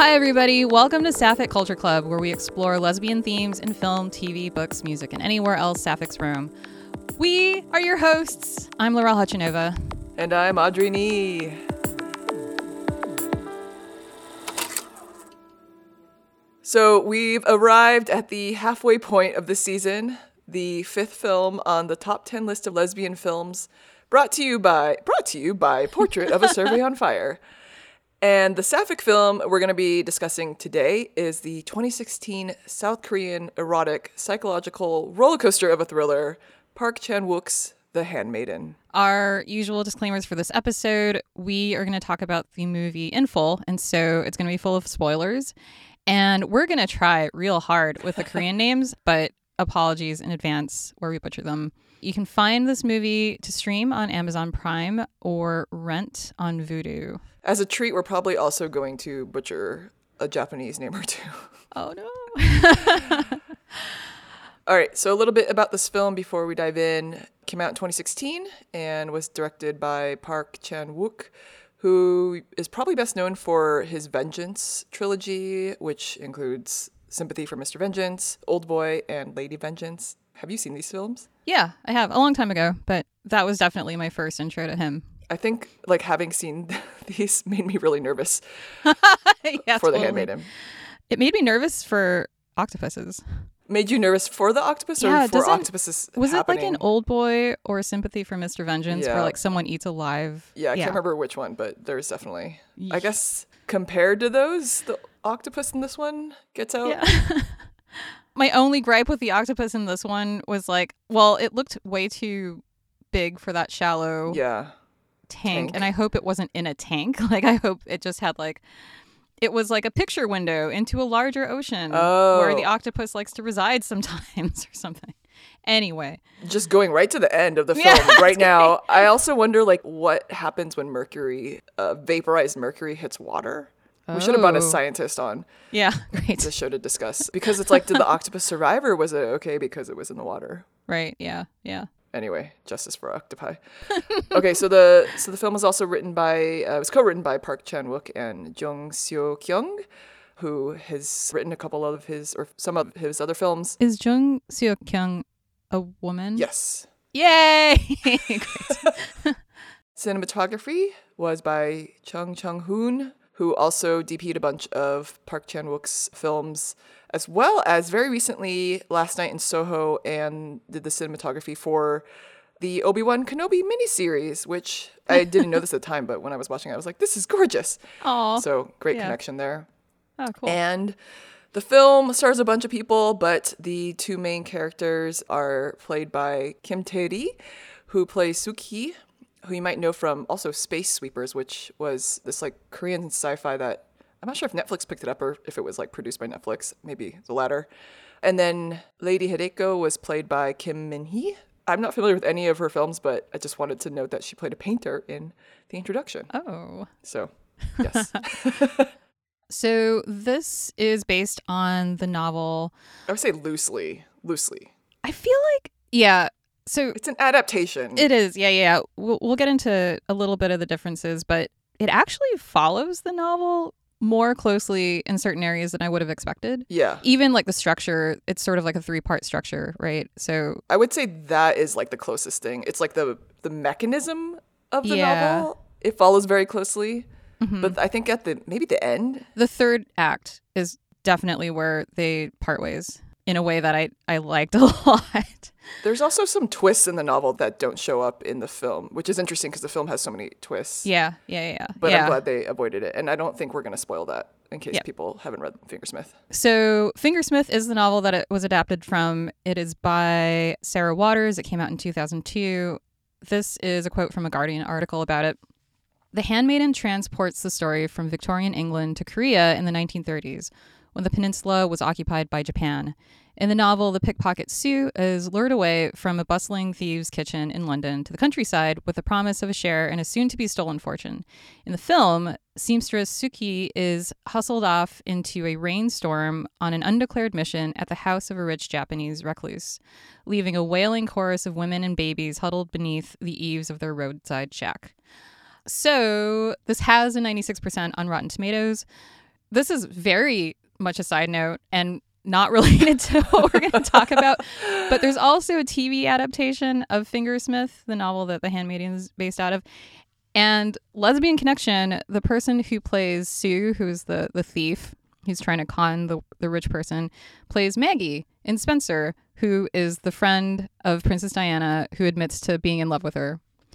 Hi, everybody. Welcome to Sapphic Culture Club, where we explore lesbian themes in film, TV, books, music, and anywhere else Sapphic's roam. We are your hosts. I'm Laurel Hutchinova. And I'm Audrey Nee. So we've arrived at the halfway point of the season, the fifth film on the top 10 list of lesbian films, brought to you by Portrait of a Survey on Fire. And the Sapphic film we're going to be discussing today is the 2016 South Korean erotic psychological rollercoaster of a thriller, Park Chan-wook's The Handmaiden. Our usual disclaimers for this episode, we are going to talk about the movie in full, and so it's going to be full of spoilers. And we're going to try real hard with the Korean names, but apologies in advance where we butcher them. You can find this movie to stream on Amazon Prime or rent on Vudu. As a treat, we're probably also going to butcher a Japanese name or two. Oh, no. All right, so a little bit about this film before we dive in. It came out in 2016 and was directed by Park Chan-wook, who is probably best known for his Vengeance trilogy, which includes Sympathy for Mr. Vengeance, Old Boy, and Lady Vengeance. Have you seen these films? Yeah, I have. A long time ago, but that was definitely my first intro to him. I think having seen these made me really nervous yeah, for totally. The Handmaiden. It made me nervous for octopuses. Made you nervous for the octopus or for octopuses was happening? it like an Old Boy or Sympathy for Mr. Vengeance where like someone eats alive? Yeah, I can't remember which one, but there's definitely, I guess, compared to those, the octopus in this one gets out. Yeah. My only gripe with the octopus in this one was it looked way too big for that shallow tank. And I hope it wasn't in a tank. I hope it just had it was like a picture window into a larger ocean where the octopus likes to reside sometimes or something. Anyway. Just going right to the end of the film right now. I also wonder what happens when vaporized mercury hits water. We should have brought a scientist on. Yeah, great. The show to discuss. Because it's did the octopus survive or was it okay because it was in the water? Right, yeah. Anyway, justice for octopi. Okay, so the film was also written by, it was co-written by Park Chan-wook and Jung Seo-kyung, who has written some of his other films. Is Jung Seo-kyung a woman? Yes. Yay! Cinematography was by Chung Chung-hoon, who also DP'd a bunch of Park Chan-wook's films, as well as very recently Last Night in Soho, and did the cinematography for the Obi-Wan Kenobi miniseries, which I didn't know this at the time, but when I was watching it, I was like, this is gorgeous. Aww. So great connection there. Oh, cool. And the film stars a bunch of people, but the two main characters are played by Kim Tae-ri, who plays Suk-hee, who you might know from also Space Sweepers, which was this Korean sci-fi that I'm not sure if Netflix picked it up or if it was produced by Netflix, maybe the latter. And then Lady Hideko was played by Kim Min-hee. I'm not familiar with any of her films, but I just wanted to note that she played a painter in the introduction. Oh. So, yes. So this is based on the novel. I would say loosely. I feel yeah. So it's an adaptation. It is, yeah. We'll get into a little bit of the differences, but it actually follows the novel more closely in certain areas than I would have expected. Yeah. Even the structure, it's sort of a 3-part structure, right? So I would say that is the closest thing. It's the mechanism of the novel. It follows very closely. Mm-hmm. But I think at maybe the end. The third act is definitely where they part ways in a way that I liked a lot. There's also some twists in the novel that don't show up in the film, which is interesting because the film has so many twists. Yeah. But I'm glad they avoided it. And I don't think we're going to spoil that in case people haven't read Fingersmith. So Fingersmith is the novel that it was adapted from. It is by Sarah Waters. It came out in 2002. This is a quote from a Guardian article about it. The Handmaiden transports the story from Victorian England to Korea in the 1930s, when the peninsula was occupied by Japan. In the novel, the pickpocket Sue is lured away from a bustling thieves' kitchen in London to the countryside with the promise of a share in a soon-to-be-stolen fortune. In the film, seamstress Suk-hee is hustled off into a rainstorm on an undeclared mission at the house of a rich Japanese recluse, leaving a wailing chorus of women and babies huddled beneath the eaves of their roadside shack. So this has a 96% on Rotten Tomatoes. this is very much a side note and not related to what we're going to talk about. But there's also a TV adaptation of Fingersmith, the novel that The Handmaiden is based out of. And Lesbian Connection, the person who plays Sue, who's the thief, who's trying to con the rich person, plays Maggie in Spencer, who is the friend of Princess Diana who admits to being in love with her.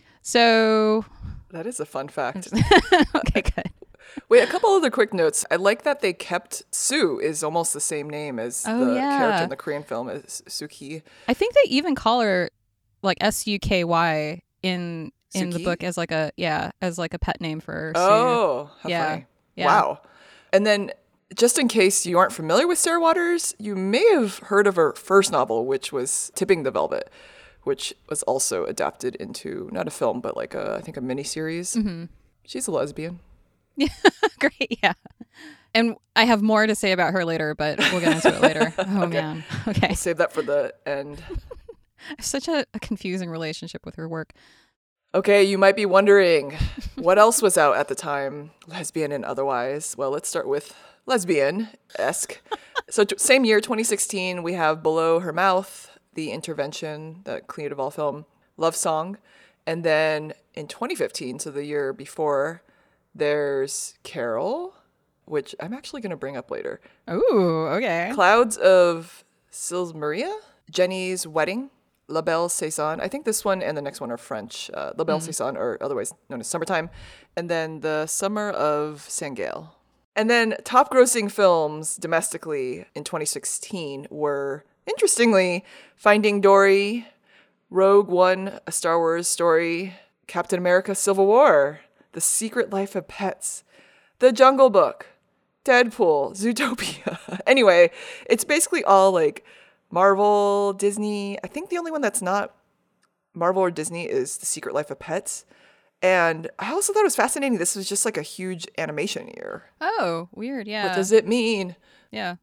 So... That is a fun fact. Okay, good. Wait, a couple other quick notes. I like that they kept Sue is almost the same name as character in the Korean film as Suki. I think they even call her like Suky in the book as like a pet name for Sue. Oh, how funny. Yeah. Wow. And then just in case you aren't familiar with Sarah Waters, you may have heard of her first novel, which was Tipping the Velvet, which was also adapted into not a film, but like I think a miniseries. Mm-hmm. She's a lesbian. Yeah, great. Yeah. And I have more to say about her later, but we'll get into it later. Oh, okay. Man. Okay. We'll save that for the end. I have such a confusing relationship with her work. Okay, you might be wondering, what else was out at the time, lesbian and otherwise? Well, let's start with lesbian-esque. So same year, 2016, we have Below Her Mouth, The Intervention, the Clea Duvall film, Love Song. And then in 2015, so the year before, there's Carol, which I'm actually going to bring up later. Ooh, okay. Clouds of Sils Maria, Jenny's Wedding, La Belle Saison. I think this one and the next one are French. La Belle Saison, or otherwise known as Summertime. And then The Summer of Sangale. And then top grossing films domestically in 2016 were, interestingly, Finding Dory, Rogue One, A Star Wars Story, Captain America Civil War, The Secret Life of Pets, The Jungle Book, Deadpool, Zootopia. Anyway, it's basically all like Marvel, Disney. I think the only one that's not Marvel or Disney is The Secret Life of Pets. And I also thought it was fascinating. This was just like a huge animation year. Oh, weird. Yeah. What does it mean? Yeah.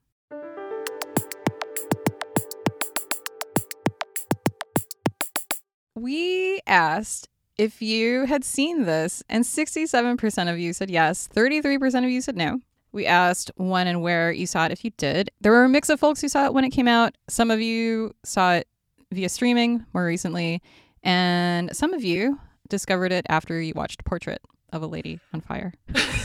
We asked if you had seen this, and 67% of you said yes, 33% of you said no. We asked when and where you saw it if you did. There were a mix of folks who saw it when it came out. Some of you saw it via streaming more recently, and some of you discovered it after you watched Portrait of a Lady on Fire.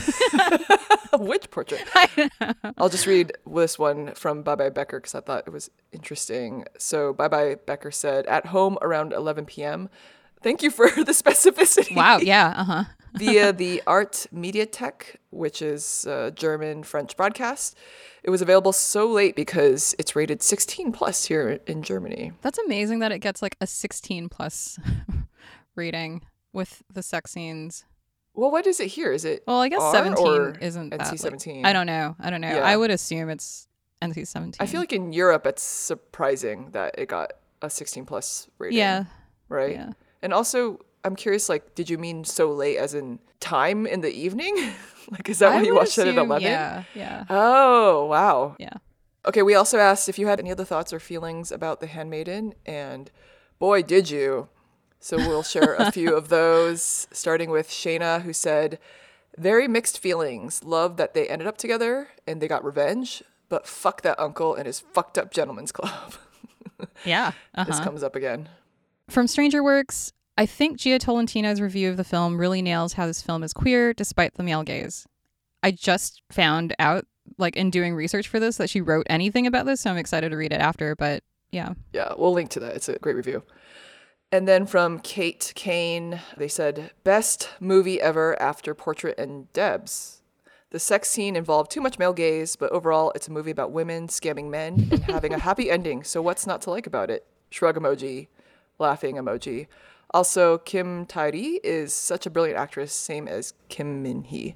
Which portrait? I'll just read this one from Bye Bye Becker because I thought it was interesting. So Bye Bye Becker said, at home around 11 p.m. Thank you for the specificity. Wow, yeah, uh-huh. Via the Art Mediathek, which is a German-French broadcast. It was available so late because it's rated 16 plus here in Germany. That's amazing that it gets like a 16 plus rating with the sex scenes. Well, what is it here? Is it I guess R 17 isn't that, NC-17? Like, I don't know. Yeah. I would assume it's NC-17. I feel like in Europe it's surprising that it got a 16 plus rating. Yeah. Right? Yeah. And also, I'm curious, like, did you mean so late as in time in the evening? Like, is that when you watched it at 11? Yeah. Oh, wow. Yeah. Okay, we also asked if you had any other thoughts or feelings about The Handmaiden, and boy, did you. So we'll share a few of those, starting with Shayna, who said, very mixed feelings. Love that they ended up together and they got revenge, but fuck that uncle and his fucked up gentleman's club. Yeah. This comes up again. From Stranger Works, I think Gia Tolentino's review of the film really nails how this film is queer despite the male gaze. I just found out, like, in doing research for this, that she wrote anything about this, so I'm excited to read it after, but yeah. Yeah, we'll link to that. It's a great review. And then from Kate Kane, they said, best movie ever after Portrait and Debs. The sex scene involved too much male gaze, but overall it's a movie about women scamming men and having a happy ending, so what's not to like about it? Shrug emoji, laughing emoji. Also, Kim Tae-ri is such a brilliant actress, same as Kim Min-hee.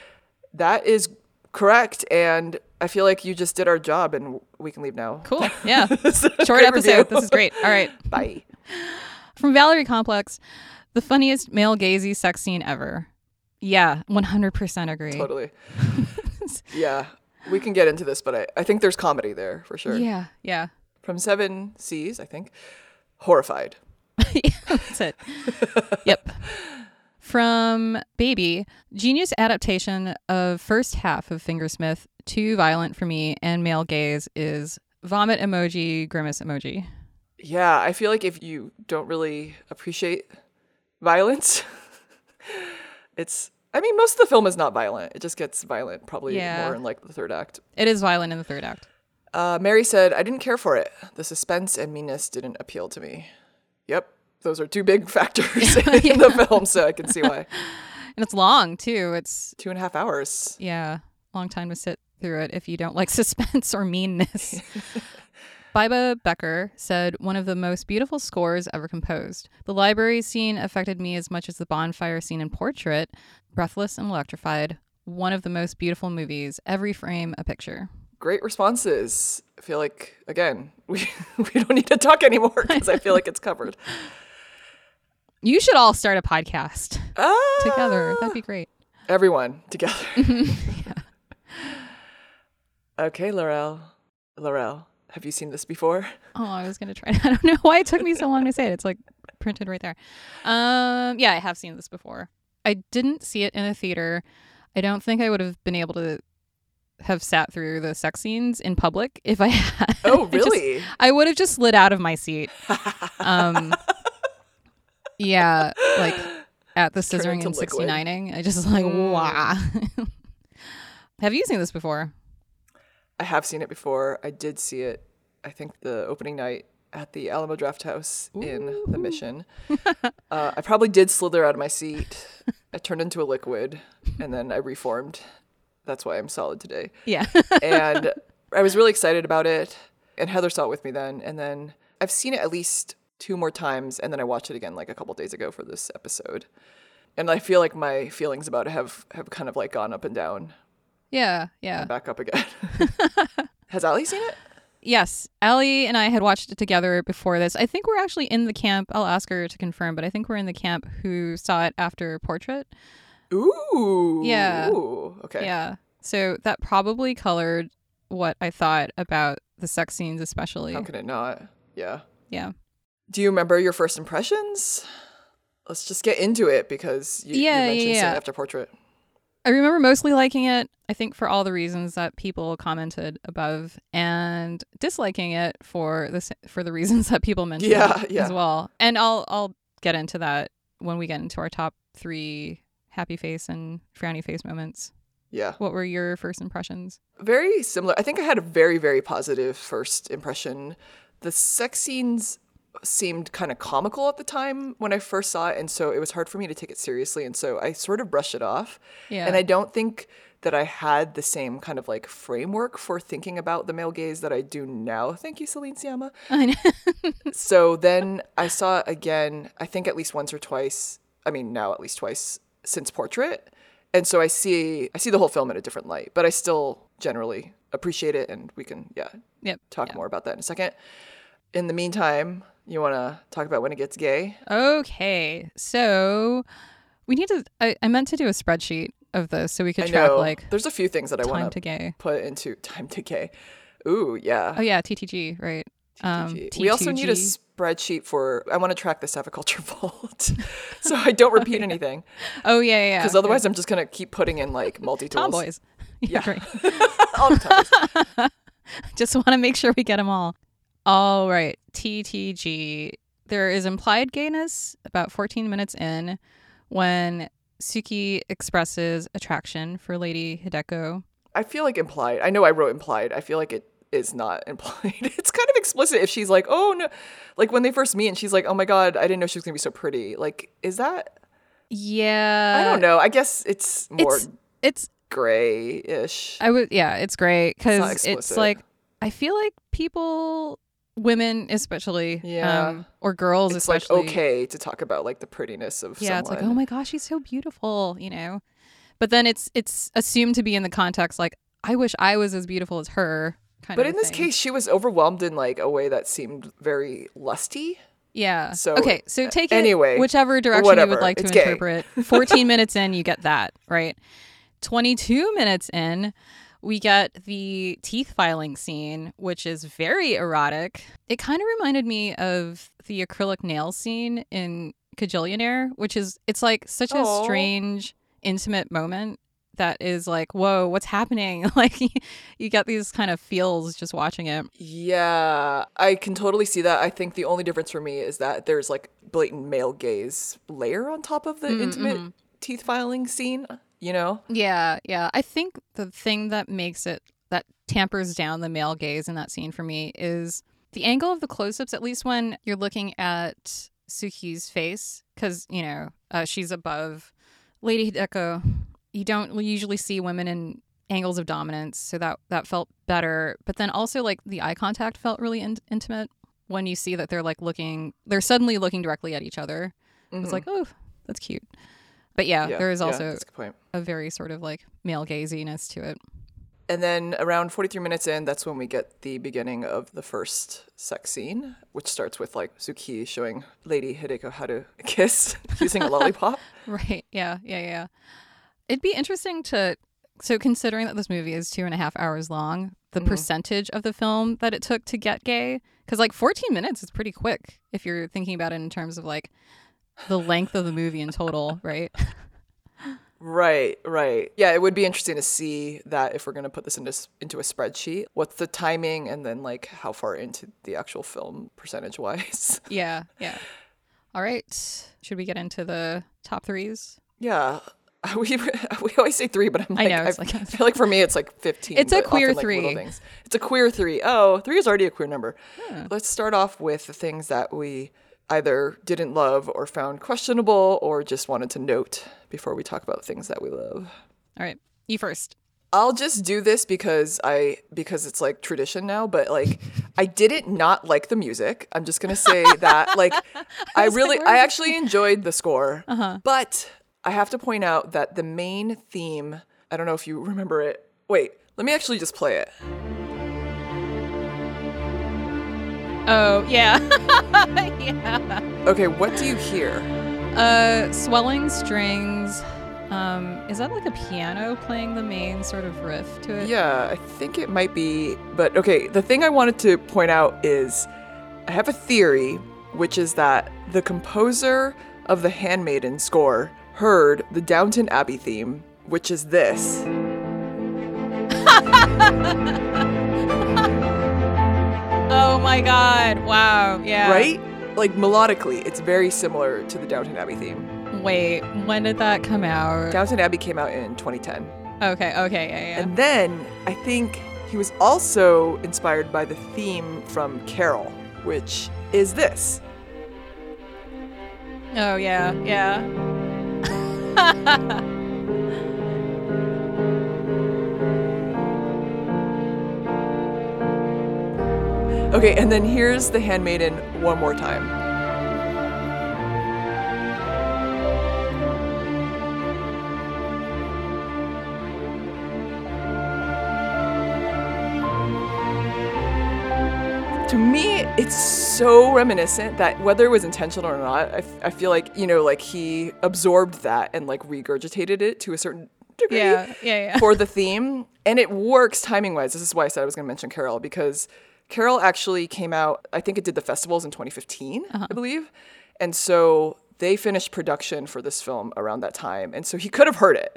That is correct, and I feel like you just did our job and we can leave now. Cool, yeah. Short episode. This is great. All right. Bye. From Valerie Complex, the funniest male gazy sex scene ever. Yeah, 100% agree. Totally. Yeah, we can get into this, but I think there's comedy there for sure. Yeah. From 7 C's, I think. Horrified. Yeah, that's it. Yep. From Baby, genius adaptation of first half of Fingersmith, too violent for me, and male gaze is vomit emoji, grimace emoji. Yeah, I feel like if you don't really appreciate violence, most of the film is not violent. It just gets violent probably more in like the third act. It is violent in the third act. Mary said, I didn't care for it. The suspense and meanness didn't appeal to me. Yep, those are two big factors in the film, so I can see why. And it's long, too. It's 2.5 hours. Yeah, long time to sit through it if you don't like suspense or meanness. Biba Becker said, one of the most beautiful scores ever composed. The library scene affected me as much as the bonfire scene in Portrait. Breathless and electrified. One of the most beautiful movies. Every frame a picture. Great responses. I feel like, again, we don't need to talk anymore because I feel like it's covered. You should all start a podcast together. That'd be great. Everyone together. Okay, Laurel, have you seen this before? Oh, I was going to try. I don't know why it took me so long to say it. It's like printed right there. Yeah, I have seen this before. I didn't see it in a theater. I don't think I would have been able to have sat through the sex scenes in public if I had. Oh, really? I would have just slid out of my seat. Yeah, like at the scissoring and 69ing. I just like, wow. Have you seen this before? I have seen it before. I did see it, I think, the opening night at the Alamo Draft House in the Mission. I probably did slither out of my seat. I turned into a liquid, and then I reformed. That's why I'm solid today. Yeah. And I was really excited about it, and Heather saw it with me then. And then I've seen it at least 2 more times, and then I watched it again like a couple days ago for this episode. And I feel like my feelings about it have kind of like gone up and down. Yeah. And back up again. Has Ali seen it? Yes. Ali and I had watched it together before this. I think we're actually in the camp. I'll ask her to confirm, but I think we're in the camp who saw it after Portrait. Ooh. Yeah. Ooh. Okay. Yeah. So that probably colored what I thought about the sex scenes, especially. How can it not? Yeah. Yeah. Do you remember your first impressions? Let's just get into it because you mentioned seeing it after Portrait. I remember mostly liking it, I think for all the reasons that people commented above, and disliking it for the reasons that people mentioned as well. And I'll get into that when we get into our top 3 happy face and frowny face moments. Yeah. What were your first impressions? Very similar. I think I had a very, very positive first impression. The sex scenes seemed kind of comical at the time when I first saw it, and so it was hard for me to take it seriously, and so I sort of brushed it off. Yeah. And I don't think that I had the same kind of like framework for thinking about the male gaze that I do now. Thank you, Celine Sciamma. I know. So then I saw it again, I think at least once or twice. I mean, now at least twice since Portrait. And so I see the whole film in a different light, but I still generally appreciate it, and we can talk more about that in a second. In the meantime, you want to talk about when it gets gay? Okay. So we need to, I meant to do a spreadsheet of this so we could track like. There's a few things that I want to put into time to gay. Ooh, yeah. Oh, yeah. TTG, right. We also need a spreadsheet for, I want to track the Saviculture Vault so I don't repeat anything. Oh, yeah. Because otherwise I'm just going to keep putting in like multi-tools. Tomboys. Yeah. Right. All the time. Just want to make sure we get them all. All right. TTG. There is implied gayness about 14 minutes in when Suki expresses attraction for Lady Hideko. I feel like implied. I know I wrote implied. I feel like it is not implied. It's kind of explicit if she's like, oh no. Like when they first meet and she's like, oh my God, I didn't know she was going to be so pretty. Like, is that? Yeah. I don't know. I guess it's more it's gray-ish. It's gray because it's like, I feel like women especially, or girls it's especially. It's like okay to talk about like the prettiness of someone. Yeah, it's like, oh my gosh, she's so beautiful, you know? But then it's assumed to be in the context like, I wish I was as beautiful as her. But in this case, she was overwhelmed in like a way that seemed very lusty. Yeah. So okay, so take it anyway, whichever direction you would like to interpret. 14 minutes in, you get that, right? 22 minutes in, we get the teeth filing scene, which is very erotic. It kind of reminded me of the acrylic nail scene in Kajillionaire, which is, it's like such a strange, intimate moment that is like, whoa, what's happening? Like you get these kind of feels just watching it. Yeah, I can totally see that. I think the only difference for me is that there's like blatant male gaze layer on top of the intimate teeth filing scene, you know? Yeah. I think the thing that makes it, that tampers down the male gaze in that scene for me is the angle of the close-ups, at least when you're looking at Suki's face, because, you know, she's above Lady Hideko. You don't usually see women in angles of dominance, so that felt better. But then also, like, the eye contact felt really intimate when you see that they're suddenly looking directly at each other. It's like, oh, that's cute. But yeah, there is also a very sort of like male gaziness to it. And then around 43 minutes in, that's when we get the beginning of the first sex scene, which starts with like Suki showing Lady Hideko how to kiss using a lollipop. Right. Yeah. It'd be interesting so considering that this movie is 2.5 hours long, the percentage of the film that it took to get gay, because like 14 minutes is pretty quick if you're thinking about it in terms of like the length of the movie in total, right? Right. Yeah, it would be interesting to see that if we're going to put this into a spreadsheet, what's the timing and then like how far into the actual film percentage-wise. Yeah. All right. Should we get into the top threes? Yeah. We always say 3, but I'm like, I feel like for me it's like 15. It's a queer like 3. It's a queer 3. Oh, 3 is already a queer number. Let's start off with the things that we either didn't love or found questionable or just wanted to note before we talk about things that we love. All right. You first. I'll just do this because it's like tradition now, but like I didn't not like the music. I'm just going to say that like I actually enjoyed the score, but I have to point out that the main theme, I don't know if you remember it. Wait, let me actually just play it. Oh, yeah. Yeah. Okay, what do you hear? Swelling strings. Is that like a piano playing the main sort of riff to it? Yeah, I think it might be. But okay, the thing I wanted to point out is I have a theory, which is that the composer of the Handmaiden score heard the Downton Abbey theme, which is this. Oh my god. Wow. Yeah. Right? Like melodically, it's very similar to the Downton Abbey theme. Wait, when did that come out? Downton Abbey came out in 2010. Okay, yeah. And then I think he was also inspired by the theme from Carol, which is this. Oh, yeah. Okay, and then here's The Handmaiden one more time. To me, it's so reminiscent that whether it was intentional or not, I feel like, you know, like he absorbed that and like regurgitated it to a certain degree yeah. for the theme. And it works timing-wise. This is why I said I was going to mention Carol, because Carol actually came out, I think it did the festivals in 2015, I believe. And so they finished production for this film around that time. And so he could have heard it.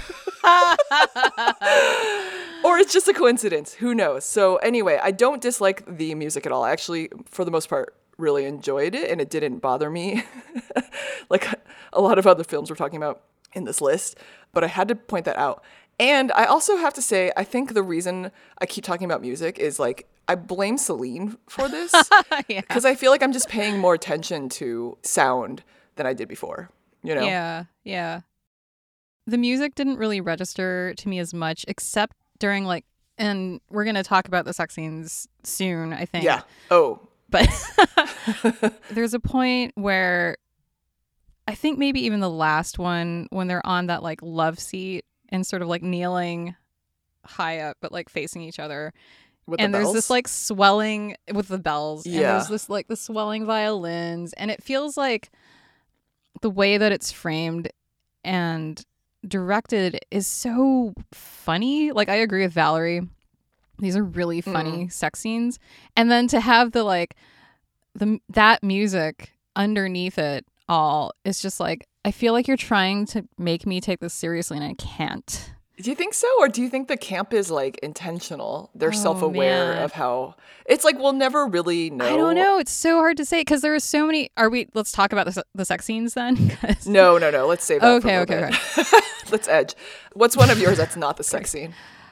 Or it's just a coincidence. Who knows? So anyway, I don't dislike the music at all. I actually, for the most part, really enjoyed it. And it didn't bother me like a lot of other films we're talking about in this list. But I had to point that out. And I also have to say, I think the reason I keep talking about music is like, I blame Celine for this. Because I feel like I'm just paying more attention to sound than I did before, you know? Yeah. The music didn't really register to me as much, except during like, and we're going to talk about the sex scenes soon, I think. Yeah. Oh. But there's a point where I think maybe even the last one, when they're on that like love seat and sort of like kneeling high up, but like facing each other. And there's this like swelling with the bells. Yeah. And there's this like the swelling violins. And it feels like the way that it's framed and directed is so funny. Like I agree with Valerie. These are really funny sex scenes. And then to have the like that music underneath it all. It's just like, I feel like you're trying to make me take this seriously and I can't. Do you think so? Or do you think the camp is like intentional? They're Oh, self-aware man. of how it's like we'll never really know. I don't know. It's so hard to say because there are so many. Let's talk about the sex scenes then. 'Cause- No. Let's save that for a Okay. little bit. Let's edge. What's one of yours that's not the sex scene?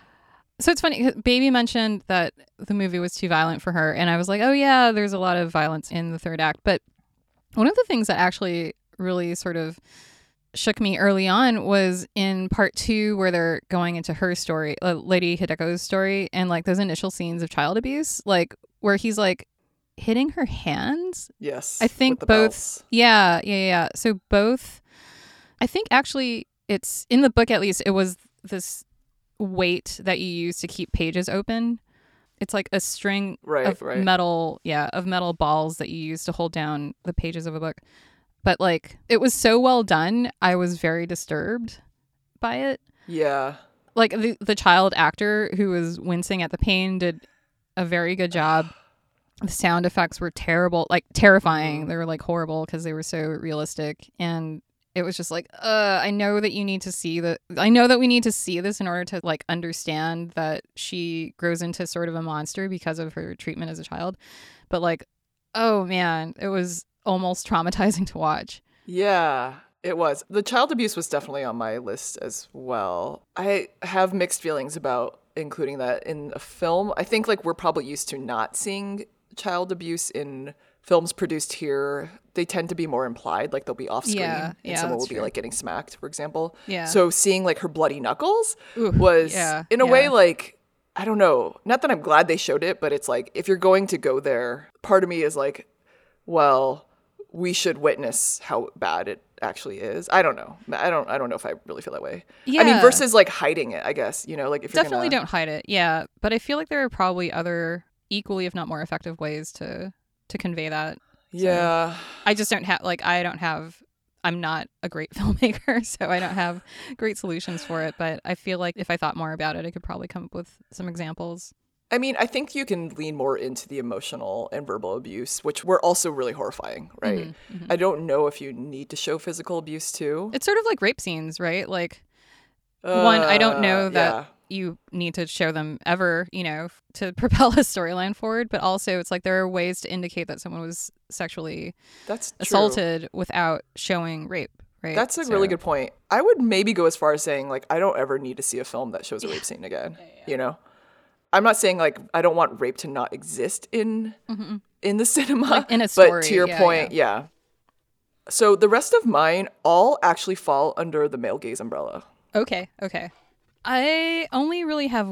So it's funny. 'Cause Baby mentioned that the movie was too violent for her, and I was like, oh yeah, there's a lot of violence in the third act. But one of the things that actually really sort of shook me early on was in part 2 where they're going into her story, Lady Hideko's story, and like those initial scenes of child abuse, like where he's like hitting her hands. Yes. I think with the both. bells. Yeah. So both. I think actually it's in the book, at least, it was this weight that you use to keep pages open. It's like a string of metal, of metal balls that you use to hold down the pages of a book. But like, it was so well done. I was very disturbed by it. Yeah. Like the child actor who was wincing at the pain did a very good job. The sound effects were terrible, like terrifying. They were like horrible because they were so realistic. And it was just like, I know that you need to see I know that we need to see this in order to like understand that she grows into sort of a monster because of her treatment as a child. But like, oh man, it was almost traumatizing to watch. Yeah, it was. The child abuse was definitely on my list as well. I have mixed feelings about including that in a film. I think like we're probably used to not seeing child abuse in films produced here. They tend to be more implied, like they'll be off screen and someone will be like getting smacked, for example. Yeah. So seeing like her bloody knuckles was in a way like, I don't know, not that I'm glad they showed it, but it's like, if you're going to go there, part of me is like, well, we should witness how bad it actually is. I don't know. I don't know if I really feel that way. Yeah. I mean, versus like hiding it, I guess, you know, like if you're Definitely don't hide it. Yeah. But I feel like there are probably other equally, if not more effective ways to convey that. Yeah. So I just don't have, I'm not a great filmmaker, so I don't have great solutions for it. But I feel like if I thought more about it, I could probably come up with some examples. I mean, I think you can lean more into the emotional and verbal abuse, which were also really horrifying, right? Mm-hmm. I don't know if you need to show physical abuse too. It's sort of like rape scenes, right? Like, one, I don't know that yeah. you need to show them ever, you know, to propel a storyline forward. But also, it's like there are ways to indicate that someone was sexually assaulted without showing rape, right? That's a really good point. I would maybe go as far as saying, like, I don't ever need to see a film that shows a rape scene again, you know? I'm not saying, like, I don't want rape to not exist in the cinema. Like in a story. But to your point, So the rest of mine all actually fall under the male gaze umbrella. Okay. I only really have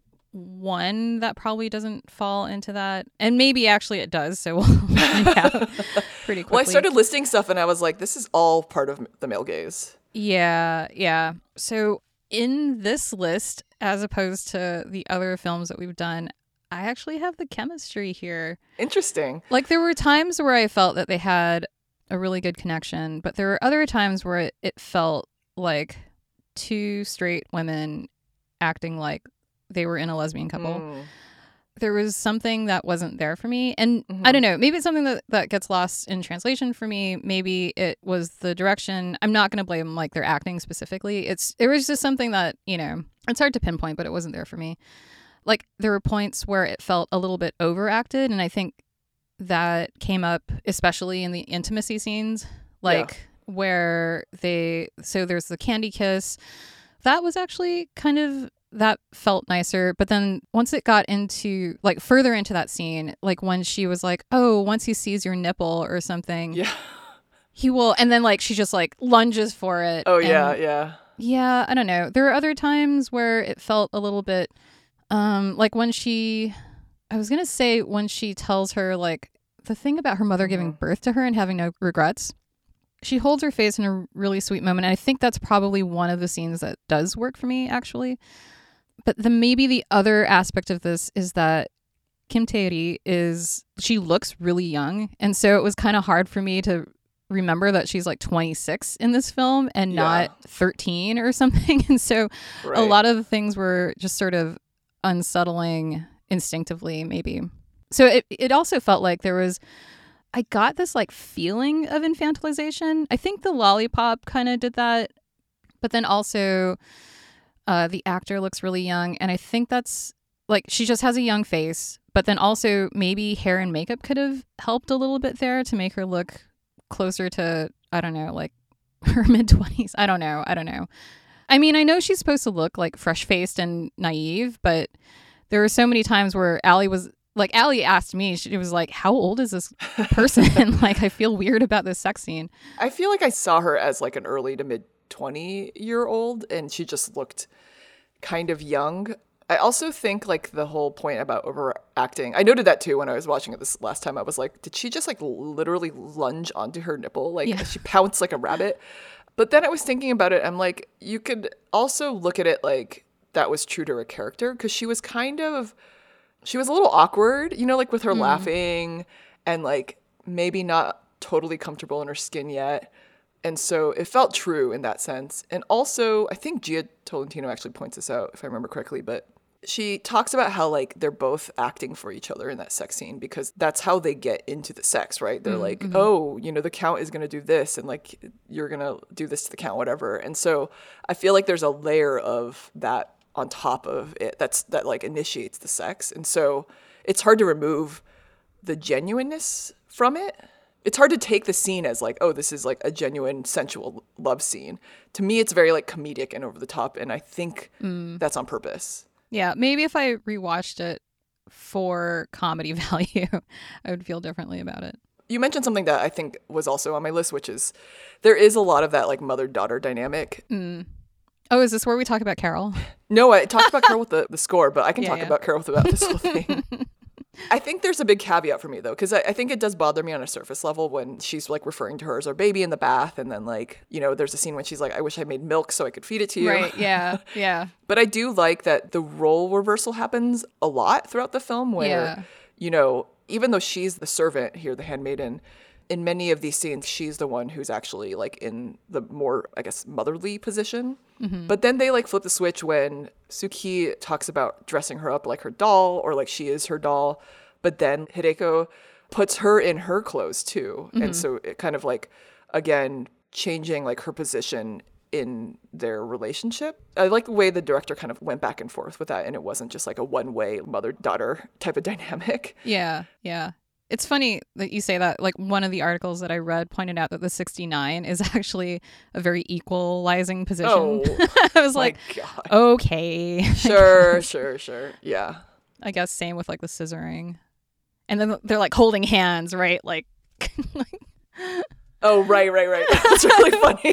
one that probably doesn't fall into that. And maybe actually it does, so we'll find out pretty quickly. Well, I started listing stuff and I was like, this is all part of the male gaze. Yeah. So in this list, as opposed to the other films that we've done, I actually have the chemistry here. Interesting. Like there were times where I felt that they had a really good connection, but there were other times where it felt like two straight women acting like they were in a lesbian couple. There was something that wasn't there for me. And I don't know, maybe it's something that gets lost in translation for me. Maybe it was the direction. I'm not going to blame like their acting specifically. It was just something that, you know, it's hard to pinpoint, but it wasn't there for me. Like there were points where it felt a little bit overacted. And I think that came up especially in the intimacy scenes, like where there's the candy kiss. That was actually that felt nicer. But then once it got into like further into that scene, like when she was like, oh, once he sees your nipple or something, he will. And then like she just like lunges for it. Oh, yeah. Yeah. I don't know. There are other times where it felt a little bit like when she tells her like the thing about her mother giving birth to her and having no regrets. She holds her face in a really sweet moment. And I think that's probably one of the scenes that does work for me, actually. But maybe the other aspect of this is that Kim Tae-ri she looks really young. And so it was kind of hard for me to remember that she's like 26 in this film and not 13 or something. And so a lot of the things were just sort of unsettling instinctively, maybe. So it also felt like there was, I got this like feeling of infantilization. I think the lollipop kind of did that, but then also the actor looks really young, and I think that's like she just has a young face, but then also maybe hair and makeup could have helped a little bit there to make her look closer to, I don't know, like her mid-20s. I don't know. I mean, I know she's supposed to look like fresh-faced and naive, but there were so many times where Allie asked me, she was like, how old is this person? Like, I feel weird about this sex scene. I feel like I saw her as like an early to mid 20-year-old, and she just looked kind of young. I also think like the whole point about overacting, I noted that too when I was watching it this last time. I was like, did she just like literally lunge onto her nipple? Like she pounced like a rabbit. But then I was thinking about it. I'm like, you could also look at it like that was true to her character, because she was a little awkward, you know, like with her laughing and like maybe not totally comfortable in her skin yet. And so it felt true in that sense. And also, I think Gia Tolentino actually points this out, if I remember correctly, but she talks about how like they're both acting for each other in that sex scene, because that's how they get into the sex, right? They're like, oh, you know, the Count is going to do this, and like you're going to do this to the Count, whatever. And so I feel like there's a layer of that on top of it that like initiates the sex. And so it's hard to remove the genuineness from it. It's hard to take the scene as like, oh, this is like a genuine sensual love scene. To me, it's very like comedic and over the top, and I think that's on purpose. Yeah, maybe if I rewatched it for comedy value, I would feel differently about it. You mentioned something that I think was also on my list, which is there is a lot of that like mother-daughter dynamic. Oh, is this where we talk about Carol? No, I talked about Carol with the score, but I can talk about Carol about this whole thing. I think there's a big caveat for me, though, because I think it does bother me on a surface level when she's like referring to her as her baby in the bath. And then like, you know, there's a scene when she's like, I wish I made milk so I could feed it to you. Right. Yeah. Yeah. But I do like that the role reversal happens a lot throughout the film where, you know, even though she's the servant here, the handmaiden, in many of these scenes, she's the one who's actually like in the more, I guess, motherly position. But then they like flip the switch when Suki talks about dressing her up like her doll, or like she is her doll. But then Hideko puts her in her clothes too. And so it kind of like, again, changing like her position in their relationship. I like the way the director kind of went back and forth with that. And it wasn't just like a one-way mother-daughter type of dynamic. Yeah. Yeah. It's funny that you say that. Like one of the articles that I read pointed out that the 69 is actually a very equalizing position. Oh, I was like, God. Okay. Sure. Yeah. I guess same with like the scissoring. And then they're like holding hands, right? Like, oh, right. That's really funny.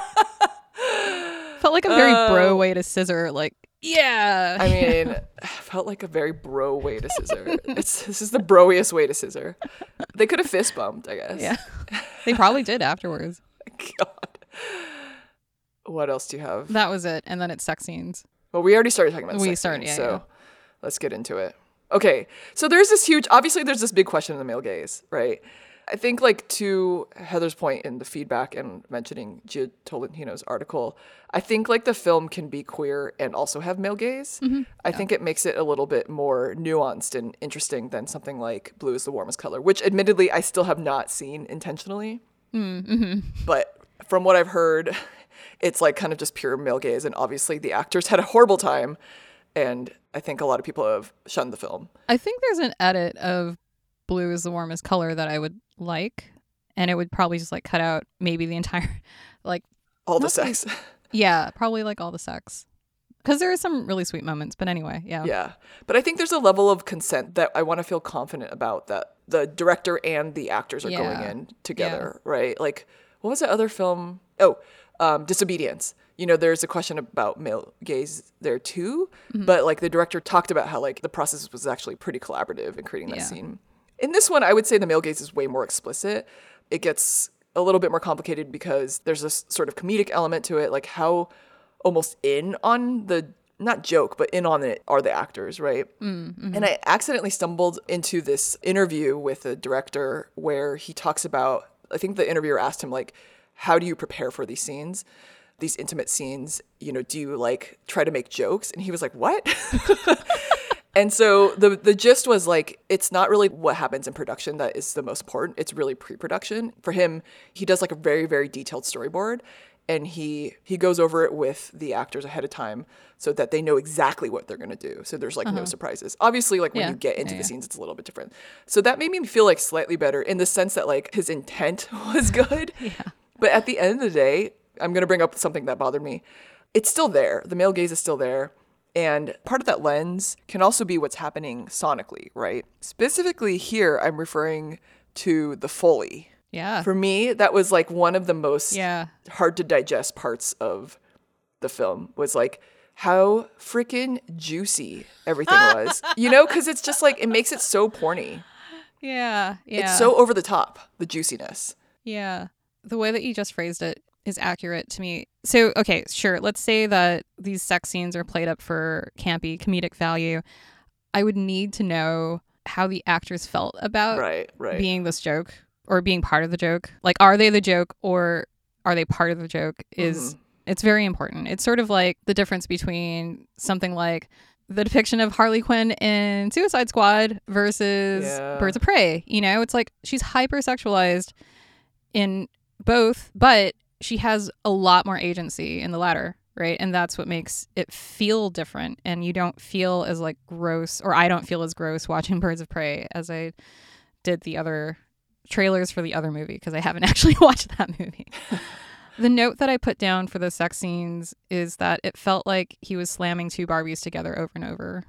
Felt like a very bro way to scissor. Like, yeah. I mean, felt like a very bro way to scissor. This is the broiest way to scissor. They could have fist bumped, I guess. Yeah. They probably did afterwards. God. What else do you have? That was it. And then it's sex scenes. Well, we already started talking about sex scenes, so let's get into it. Okay, so there's this big question in the male gaze, right? I think like to Heather's point in the feedback and mentioning Gia Tolentino's article, I think like the film can be queer and also have male gaze. I think it makes it a little bit more nuanced and interesting than something like Blue is the Warmest Color, which admittedly I still have not seen intentionally. But from what I've heard, it's like kind of just pure male gaze, and obviously the actors had a horrible time, and I think a lot of people have shunned the film. I think there's an edit of Blue is the Warmest Color that I would like, and it would probably just like cut out maybe the entire like all the sex. Yeah, probably like all the sex, because there are some really sweet moments. But anyway, yeah. But I think there's a level of consent that I want to feel confident about, that the director and the actors are going in together, right? Like, what was that other film? Disobedience. You know, there's a question about male gaze there too, but like the director talked about how like the process was actually pretty collaborative in creating that scene. In this one, I would say the male gaze is way more explicit. It gets a little bit more complicated because there's this sort of comedic element to it, like how almost in on the, not joke, but in on it are the actors, right? And I accidentally stumbled into this interview with the director where he talks about, I think the interviewer asked him like, how do you prepare for these scenes? These intimate scenes, you know, do you like try to make jokes? And he was like, what? And so the gist was like, it's not really what happens in production that is the most important. It's really pre-production. For him, he does like a very, very detailed storyboard, and he goes over it with the actors ahead of time so that they know exactly what they're going to do. So there's like no surprises. Obviously, like when you get into the scenes, it's a little bit different. So that made me feel like slightly better in the sense that like his intent was good. But at the end of the day, I'm going to bring up something that bothered me. It's still there. The male gaze is still there. And part of that lens can also be what's happening sonically, right? Specifically here, I'm referring to the Foley. Yeah. For me, that was like one of the most hard to digest parts of the film was like how freaking juicy everything was. You know, because it's just like, it makes it so porny. Yeah. It's so over the top, the juiciness. Yeah. The way that you just phrased it is accurate to me. So, okay, sure. Let's say that these sex scenes are played up for campy comedic value. I would need to know how the actors felt about being this joke or being part of the joke. Like, are they the joke or are they part of the joke? It's very important. It's sort of like the difference between something like the depiction of Harley Quinn in Suicide Squad versus Birds of Prey. You know, it's like she's hypersexualized in both, but she has a lot more agency in the latter, right? And that's what makes it feel different. And you don't feel as like gross, or I don't feel as gross watching Birds of Prey as I did the other trailers for the other movie, because I haven't actually watched that movie. The note that I put down for the sex scenes is that it felt like he was slamming two Barbies together over and over.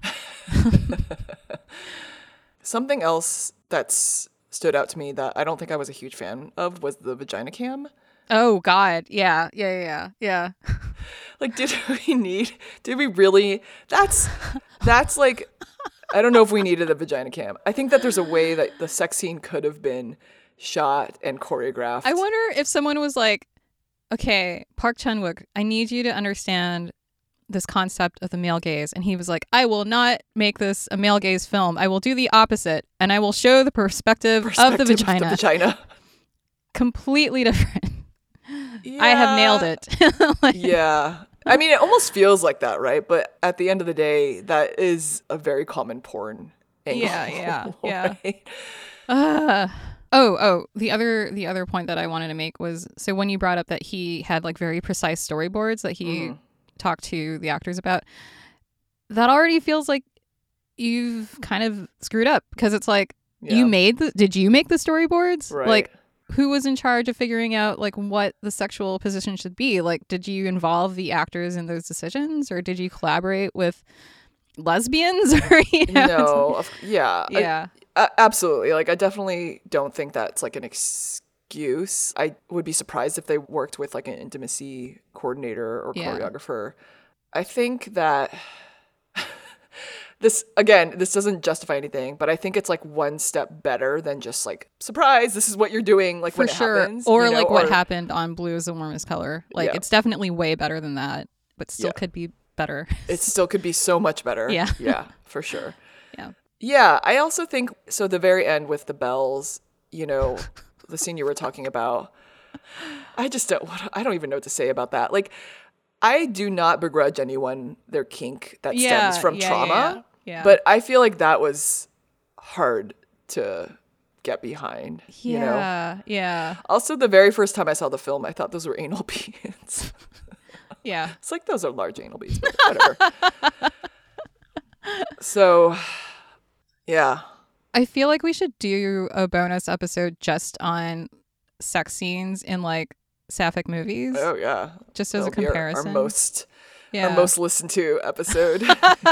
Something else that's stood out to me that I don't think I was a huge fan of was the vagina cam. Oh God. Yeah. Like, did we really, that's like, I don't know if we needed a vagina cam. I think that there's a way that the sex scene could have been shot and choreographed. I wonder if someone was like, okay, Park Chan-wook, I need you to understand this concept of the male gaze. And he was like, I will not make this a male gaze film. I will do the opposite. And I will show the perspective of the vagina. Completely different. Yeah. I have nailed it. Yeah. I mean, it almost feels like that, right? But at the end of the day, that is a very common porn angle. Yeah. Right? The other point that I wanted to make was, so when you brought up that he had like very precise storyboards that he talked to the actors about, that already feels like you've kind of screwed up, because it's like, did you make the storyboards? Right. Like, who was in charge of figuring out like what the sexual position should be? Like, did you involve the actors in those decisions, or did you collaborate with lesbians? Or, No. Yeah. Absolutely. Like, I definitely don't think that's like an excuse. I would be surprised if they worked with like an intimacy coordinator or choreographer. I think that this doesn't justify anything, but I think it's like one step better than just like, surprise, this is what you're doing, like, for when sure. It happens. Or like what happened on Blue is the Warmest Color. Like, it's definitely way better than that, but still could be better. It still could be so much better. Yeah. Yeah, for sure. Yeah. Yeah, I also think, so the very end with the bells, you know, the scene you were talking about, I don't even know what to say about that. Like, I do not begrudge anyone their kink that stems from trauma. Yeah. But I feel like that was hard to get behind, you know? Yeah. Also, the very first time I saw the film, I thought those were anal beads. Yeah. It's like, those are large anal beads, but whatever. So, yeah. I feel like we should do a bonus episode just on sex scenes in like sapphic movies. Oh, yeah. Just as a comparison. Our most listened to episode.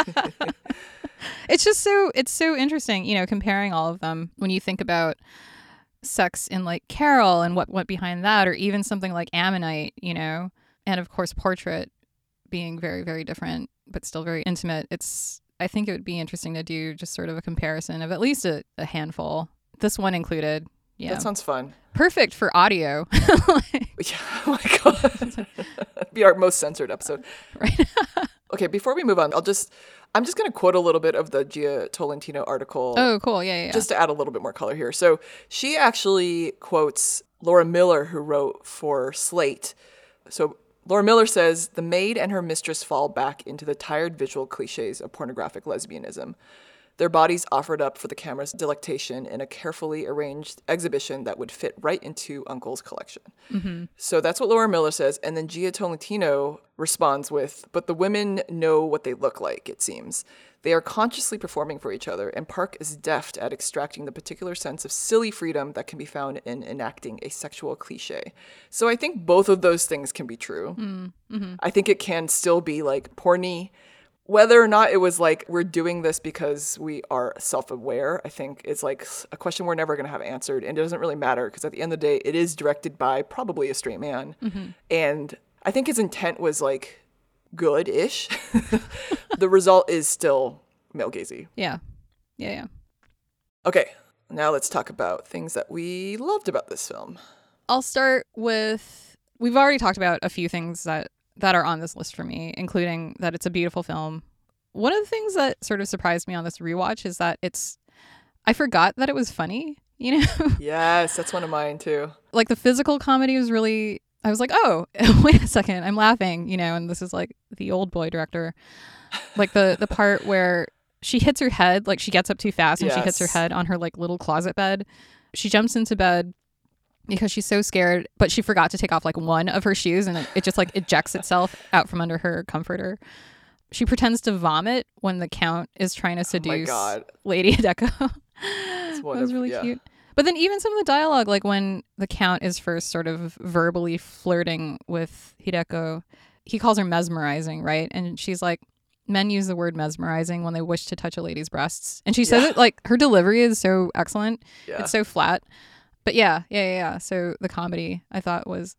It's so interesting, you know, comparing all of them when you think about sex in like Carol and what went behind that, or even something like Ammonite, you know, and of course Portrait being very, very different, but still very intimate. I think it would be interesting to do just sort of a comparison of at least a handful, this one included. Yeah. That sounds fun. Perfect for audio. Yeah, oh my God. Be our most censored episode. Right. Okay, before we move on, I'm just going to quote a little bit of the Gia Tolentino article. Oh, cool. Yeah. Just to add a little bit more color here. So she actually quotes Laura Miller, who wrote for Slate. So Laura Miller says, the maid and her mistress fall back into the tired visual cliches of pornographic lesbianism. Their bodies offered up for the camera's delectation in a carefully arranged exhibition that would fit right into Uncle's collection. Mm-hmm. So that's what Laura Miller says. And then Gia Tolentino responds with, but the women know what they look like, it seems. They are consciously performing for each other, and Park is deft at extracting the particular sense of silly freedom that can be found in enacting a sexual cliche. So I think both of those things can be true. Mm-hmm. I think it can still be like porny. Whether or not it was like we're doing this because we are self-aware, I think it's like a question we're never going to have answered. And it doesn't really matter because at the end of the day, it is directed by probably a straight man. Mm-hmm. And I think his intent was like good-ish. The result is still male-gazy. Yeah. Okay, now let's talk about things that we loved about this film. I'll start with, we've already talked about a few things that are on this list for me, including that it's a beautiful film. One of the things that sort of surprised me on this rewatch is that I forgot that it was funny, you know? Yes, that's one of mine too. Like the physical comedy was really, I was like, oh, wait a second, I'm laughing, you know, and this is like the old boy director. Like the part where she hits her head, like she gets up too fast and she hits her head on her like little closet bed. She jumps into bed because she's so scared, but she forgot to take off like one of her shoes and it just like ejects itself out from under her comforter. She pretends to vomit when the Count is trying to seduce Lady Hideko. That was really cute. But then even some of the dialogue, like when the Count is first sort of verbally flirting with Hideko, he calls her mesmerizing, right? And she's like, men use the word mesmerizing when they wish to touch a lady's breasts. And she says it like her delivery is so excellent. Yeah. It's so flat. But yeah. So the comedy I thought was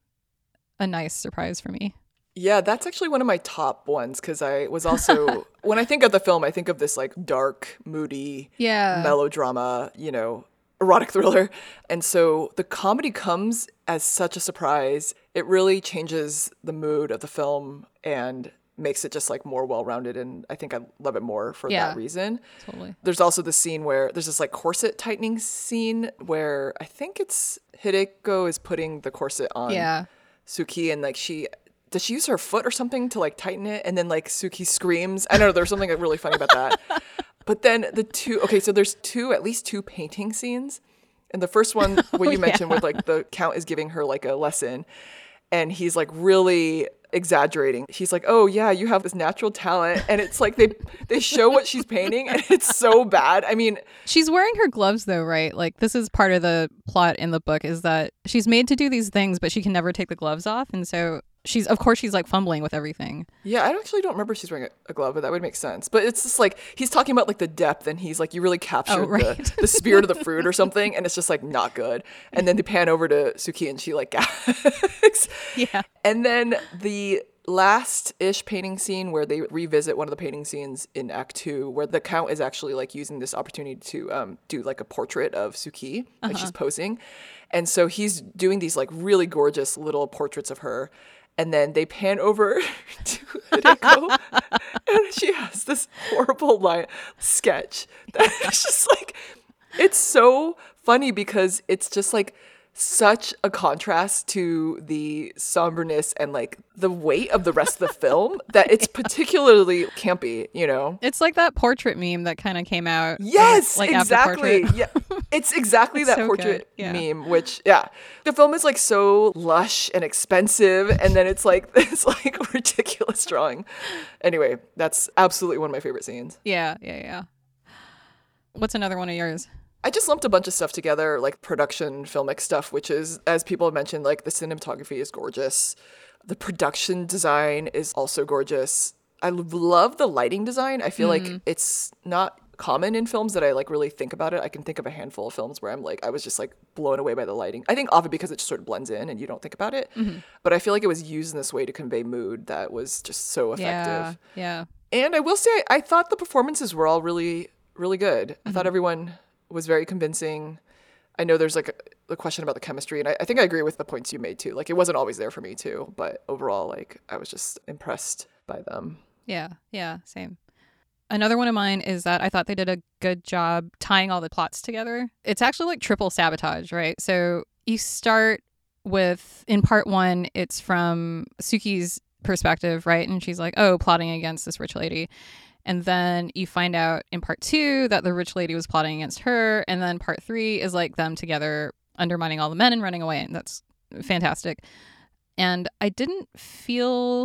a nice surprise for me. Yeah, that's actually one of my top ones because I was also, when I think of the film, I think of this like dark, moody melodrama, you know, erotic thriller. And so the comedy comes as such a surprise. It really changes the mood of the film and makes it just like more well-rounded, and I think I love it more for that reason. Totally. There's also the scene where there's this like corset tightening scene where I think it's Hideko is putting the corset on Suki, and like does she use her foot or something to like tighten it, and then like Suki screams. I don't know, there's something like, really funny about that. But then so there's at least two painting scenes, and the first one what you mentioned where like the Count is giving her like a lesson and he's like really exaggerating. He's like, oh yeah, you have this natural talent, and it's like they show what she's painting and it's so bad. I mean, she's wearing her gloves though, right? Like this is part of the plot in the book, is that she's made to do these things but she can never take the gloves off, and so she's like fumbling with everything. Yeah, I actually don't remember if she's wearing a glove, but that would make sense. But it's just like he's talking about like the depth, and he's like, you really captured the spirit of the fruit or something, and it's just like not good. And then they pan over to Suki and she like gags. Yeah. And then the last-ish painting scene where they revisit one of the painting scenes in Act 2 where the Count is actually like using this opportunity to do like a portrait of Suki, like she's posing. And so he's doing these like really gorgeous little portraits of her. And then they pan over to Hideko, and she has this horrible sketch that is just like, it's so funny because it's just like such a contrast to the somberness and like the weight of the rest of the film that it's particularly campy, you know? It's like that portrait meme that kind of came out. Yes, like exactly. Yeah, it's exactly that so portrait meme, which, the film is like so lush and expensive. And then it's like this like ridiculous drawing. Anyway, that's absolutely one of my favorite scenes. Yeah. What's another one of yours? I just lumped a bunch of stuff together, like production, filmic stuff, which is, as people have mentioned, like the cinematography is gorgeous. The production design is also gorgeous. I love the lighting design. I feel like it's not common in films that I like really think about it. I can think of a handful of films where I'm like, I was just like blown away by the lighting. I think often because it just sort of blends in and you don't think about it. But I feel like it was used in this way to convey mood that was just so effective. Yeah. And I will say, I thought the performances were all really, really good. I thought everyone was very convincing. I know there's like a question about the chemistry, and I think I agree with the points you made too. Like it wasn't always there for me too, but overall, like I was just impressed by them. Yeah, same. Another one of mine is that I thought they did a good job tying all the plots together. It's actually like triple sabotage, right? So you start in part one, it's from Suki's perspective, right? And she's like, oh, plotting against this rich lady. And then you find out in part two that the rich lady was plotting against her. And then part three is like them together undermining all the men and running away. And that's fantastic. And I didn't feel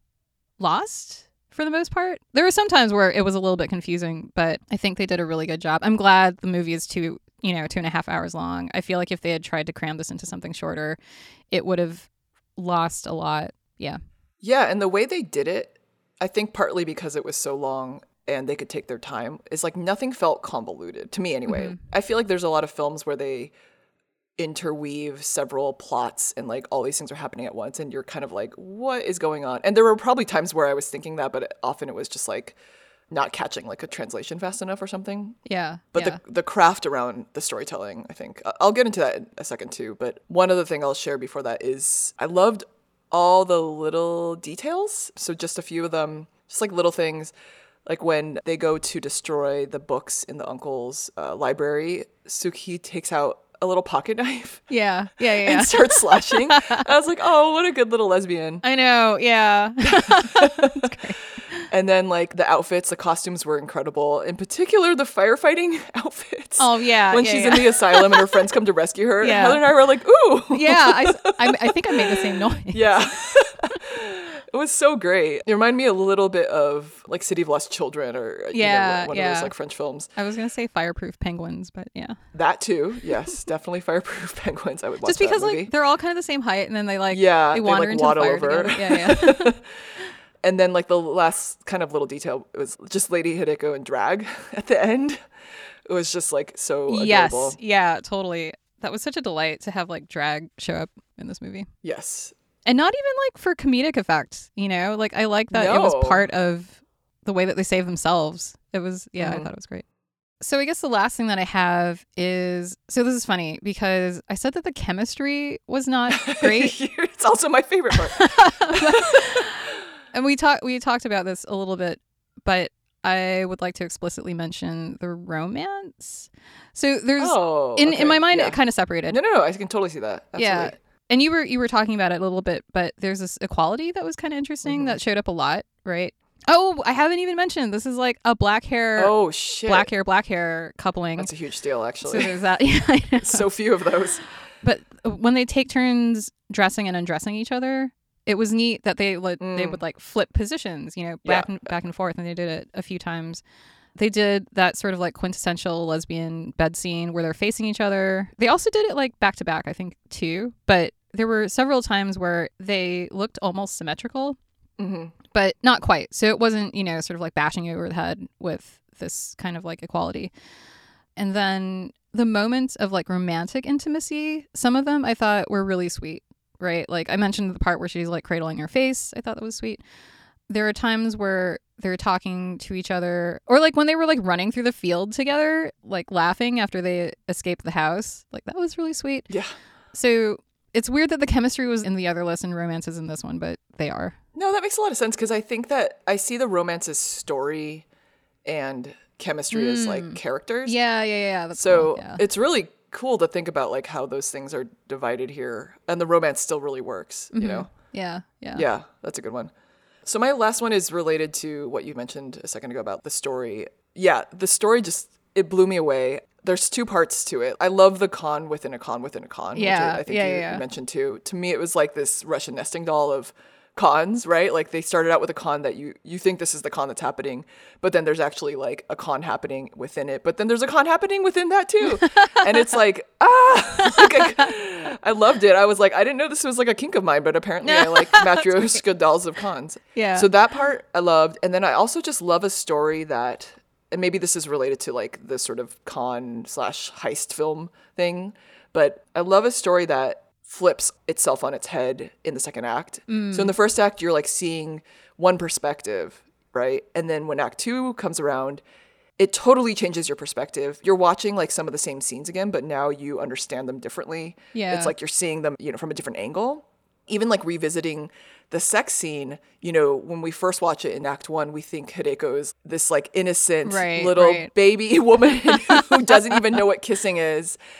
lost for the most part. There were some times where it was a little bit confusing, but I think they did a really good job. I'm glad the movie is 2.5 hours long. I feel like if they had tried to cram this into something shorter, it would have lost a lot. Yeah. Yeah, and the way they did it, I think partly because it was so long and they could take their time, is like nothing felt convoluted, to me anyway. Mm-hmm. I feel like there's a lot of films where they interweave several plots and like all these things are happening at once and you're kind of like, what is going on? And there were probably times where I was thinking that, but often it was just like not catching like a translation fast enough or something. Yeah. But the craft around the storytelling, I think, I'll get into that in a second too. But one other thing I'll share before that is I loved all the little details. So just a few of them, just like little things, like when they go to destroy the books in the uncle's library, Suki takes out a little pocket knife. Yeah. And starts slashing. I was like, oh, what a good little lesbian. I know. Yeah. That's great. And then like the outfits, the costumes were incredible. In particular, the firefighting outfits. Oh, yeah. When she's in the asylum and her friends come to rescue her. Yeah. Heather and I were like, ooh. Yeah. I think I made the same noise. Yeah. It was so great. It reminded me a little bit of like City of Lost Children or one of those like French films. I was going to say Fireproof Penguins, but yeah. That too. Yes, definitely Fireproof Penguins. I would watch just because that movie. like they're all kind of the same height and then they like they wander like into waddle the fire over. together. Yeah. And then like the last kind of little detail, it was just Lady Hideko in drag at the end. It was just like so adorable. Yes. Yeah, totally. That was such a delight to have like drag show up in this movie. Yes. And not even like for comedic effect, like I like that it was part of the way that they save themselves. It was, I thought it was great. So I guess the last thing that I have is, so this is funny because I said that the chemistry was not great. It's also my favorite part. And we talked about this a little bit, but I would like to explicitly mention the romance. So there's, in my mind, it kind of separated. No, I can totally see that. Absolutely. Yeah. And you were talking about it a little bit, but there's this equality that was kind of interesting that showed up a lot, right? Oh, I haven't even mentioned this is like a black hair coupling. That's a huge deal, actually. So there's that. Yeah, I know. So few of those. But when they take turns dressing and undressing each other, it was neat that they would like flip positions, back and forth, and they did it a few times. They did that sort of like quintessential lesbian bed scene where they're facing each other. They also did it like back to back, I think, too. But there were several times where they looked almost symmetrical, but not quite. So it wasn't, sort of like bashing you over the head with this kind of like equality. And then the moments of like romantic intimacy, some of them I thought were really sweet, right? Like I mentioned the part where she's like cradling her face. I thought that was sweet. There are times where they're talking to each other, or like when they were like running through the field together, like laughing after they escaped the house. Like that was really sweet. Yeah. So it's weird that the chemistry was in the other list and romance is in this one, but they are. No, that makes a lot of sense because I think that I see the romance as story and chemistry as like characters. Yeah. That's so cool. Yeah. It's really cool to think about like how those things are divided here, and the romance still really works. Yeah. Yeah, that's a good one. So my last one is related to what you mentioned a second ago about the story. Yeah, the story it blew me away. There's two parts to it. I love the con within a con within a con, which I think you mentioned too. To me, it was like this Russian nesting doll of cons, right? Like they started out with a con that you think this is the con that's happening, but then there's actually like a con happening within it, but then there's a con happening within that too. And it's like, I loved it. I was like, I didn't know this was like a kink of mine, but apparently I like Matryoshka dolls of cons. Yeah. So that part I loved. And then I also just love a story that, and maybe this is related to like the sort of con/heist film thing, but I love a story that flips itself on its head in the second act. So in the first act, you're like seeing one perspective, right? And then when act 2 comes around, it totally changes your perspective. You're watching like some of the same scenes again, but now you understand them differently. Yeah. It's like you're seeing them, from a different angle. Even like revisiting the sex scene, when we first watch it in act 1, we think Hideko is this like innocent little baby woman who doesn't even know what kissing is.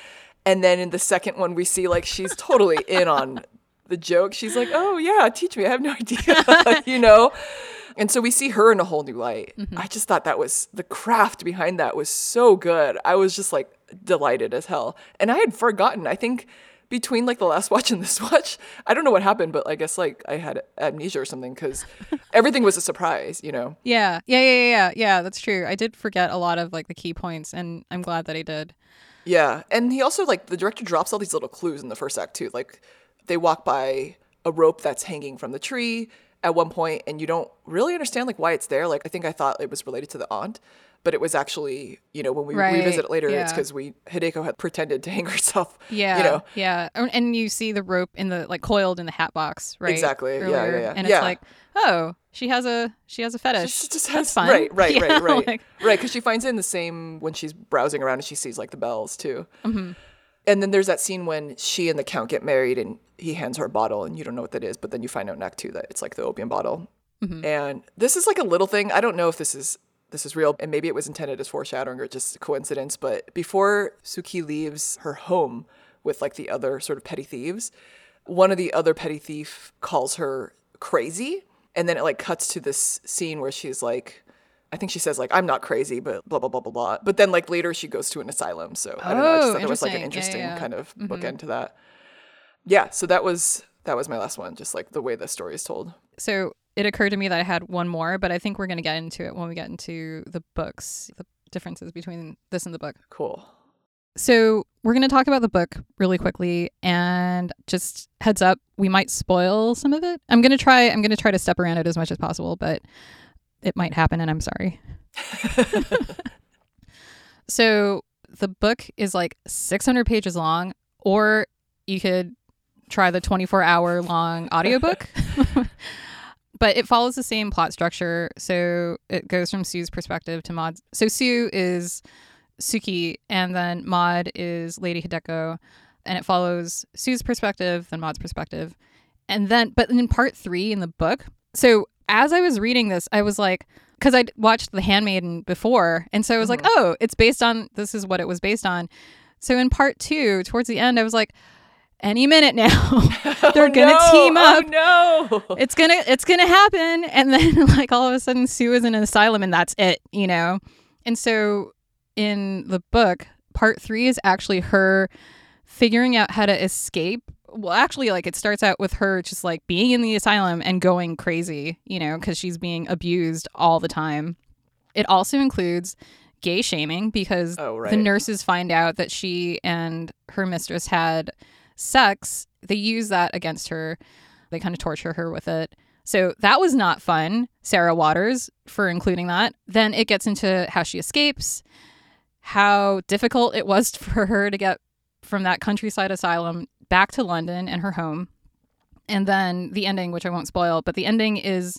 And then in the second one, we see like she's totally in on the joke. She's like, oh yeah, teach me. I have no idea, you know? And so we see her in a whole new light. I just thought that was, the craft behind that was so good. I was just like delighted as hell. And I had forgotten, I think between like the last watch and this watch, I don't know what happened, but I guess like I had amnesia or something because everything was a surprise, you know? Yeah, that's true. I did forget a lot of like the key points, and I'm glad that I did. Yeah. And he also, like, the director drops all these little clues in the first act too. Like they walk by a rope that's hanging from the tree at one point, and you don't really understand like why it's there. Like I think I thought it was related to the aunt, but it was actually, you know, when we revisit it later, it's because Hideko had pretended to hang herself. Yeah, you know? Yeah. And you see the rope in the like coiled in the hat box, right? Exactly. Earlier. Yeah. And it's like, oh, she has a fetish. She just That's has fun. right, Yeah, right, like, right. Because she finds it in the same when she's browsing around and she sees like the bells too. And then there's that scene when she and the Count get married and he hands her a bottle and you don't know what that is, but then you find out in Act 2 that it's like the opium bottle. And this is like a little thing. I don't know if this is real, and maybe it was intended as foreshadowing or just coincidence, but before Suki leaves her home with like the other sort of petty thieves, one of the other petty thief calls her crazy, and then it like cuts to this scene where she's like, I think she says like, I'm not crazy, but blah, blah, blah, blah, blah. But then like later she goes to an asylum. So I don't know. I just thought there was like an interesting kind of bookend to that. Yeah. So that was my last one. Just like the way the story is told. So it occurred to me that I had one more, but I think we're going to get into it when we get into the books, the differences between this and the book. Cool. So we're going to talk about the book really quickly, and just heads up, we might spoil some of it. I'm going to try to step around it as much as possible, but it might happen, and I'm sorry. So the book is like 600 pages long, or you could try the 24-hour long audiobook. But it follows the same plot structure. So it goes from Sue's perspective to Maud's. So Sue is Suki, and then Maud is Lady Hideko. And it follows Sue's perspective, then Maud's perspective. But in part 3 in the book, so as I was reading this, I was like, because I'd watched The Handmaiden before. And so I was like, oh, this is what it was based on. So in part 2, towards the end, I was like, any minute now they're gonna team up. Oh no, it's gonna happen. And then like all of a sudden Sue is in an asylum and that's it, you know. And so in the book, part 3 is actually her figuring out how to escape. Well, actually, like it starts out with her just like being in the asylum and going crazy, you know, because she's being abused all the time. It also includes gay shaming because the nurses find out that she and her mistress had sex. They use that against her. They kind of torture her with it. So that was not fun, Sarah Waters, for including that. Then it gets into how she escapes, how difficult it was for her to get from that countryside asylum back to London and her home. And then the ending, which I won't spoil, but the ending is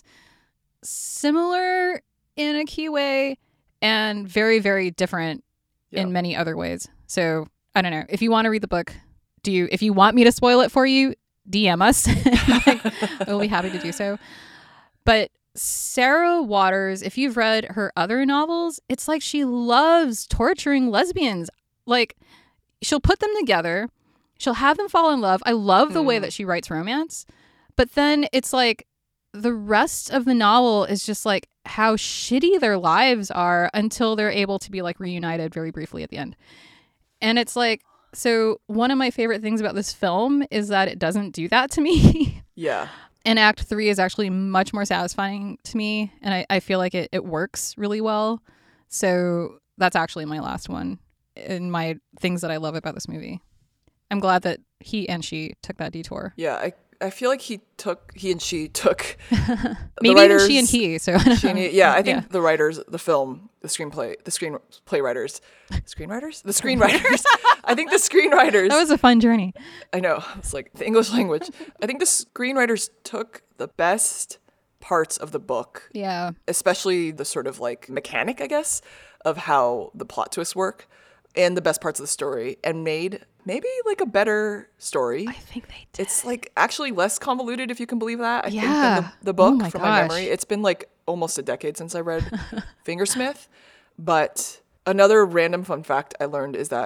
similar in a key way and very, very different in many other ways. So I don't know. If you want to read the book, if you want me to spoil it for you, DM us. We'll be happy to do so. But Sarah Waters, if you've read her other novels, it's like she loves torturing lesbians. Like she'll put them together. She'll have them fall in love. I love the way that she writes romance. But then it's like the rest of the novel is just like how shitty their lives are until they're able to be like reunited very briefly at the end. And it's like, so one of my favorite things about this film is that it doesn't do that to me. Yeah. And Act 3 is actually much more satisfying to me. And I feel like it works really well. So that's actually my last one in my things that I love about this movie. I'm glad that he and she took that detour. Yeah, I feel like he and she took maybe writers, even she and he. So I think the writers, the film, the screenplay writers, the screenwriters. I think the screenwriters. That was a fun journey. I know. It's like the English language. I think the screenwriters took the best parts of the book. Yeah. Especially the sort of like mechanic, I guess, of how the plot twists work and the best parts of the story and made maybe like a better story. I think they did. It's like actually less convoluted, if you can believe that. I think than the book from my memory. It's been like almost a decade since I read Fingersmith. But another random fun fact I learned is that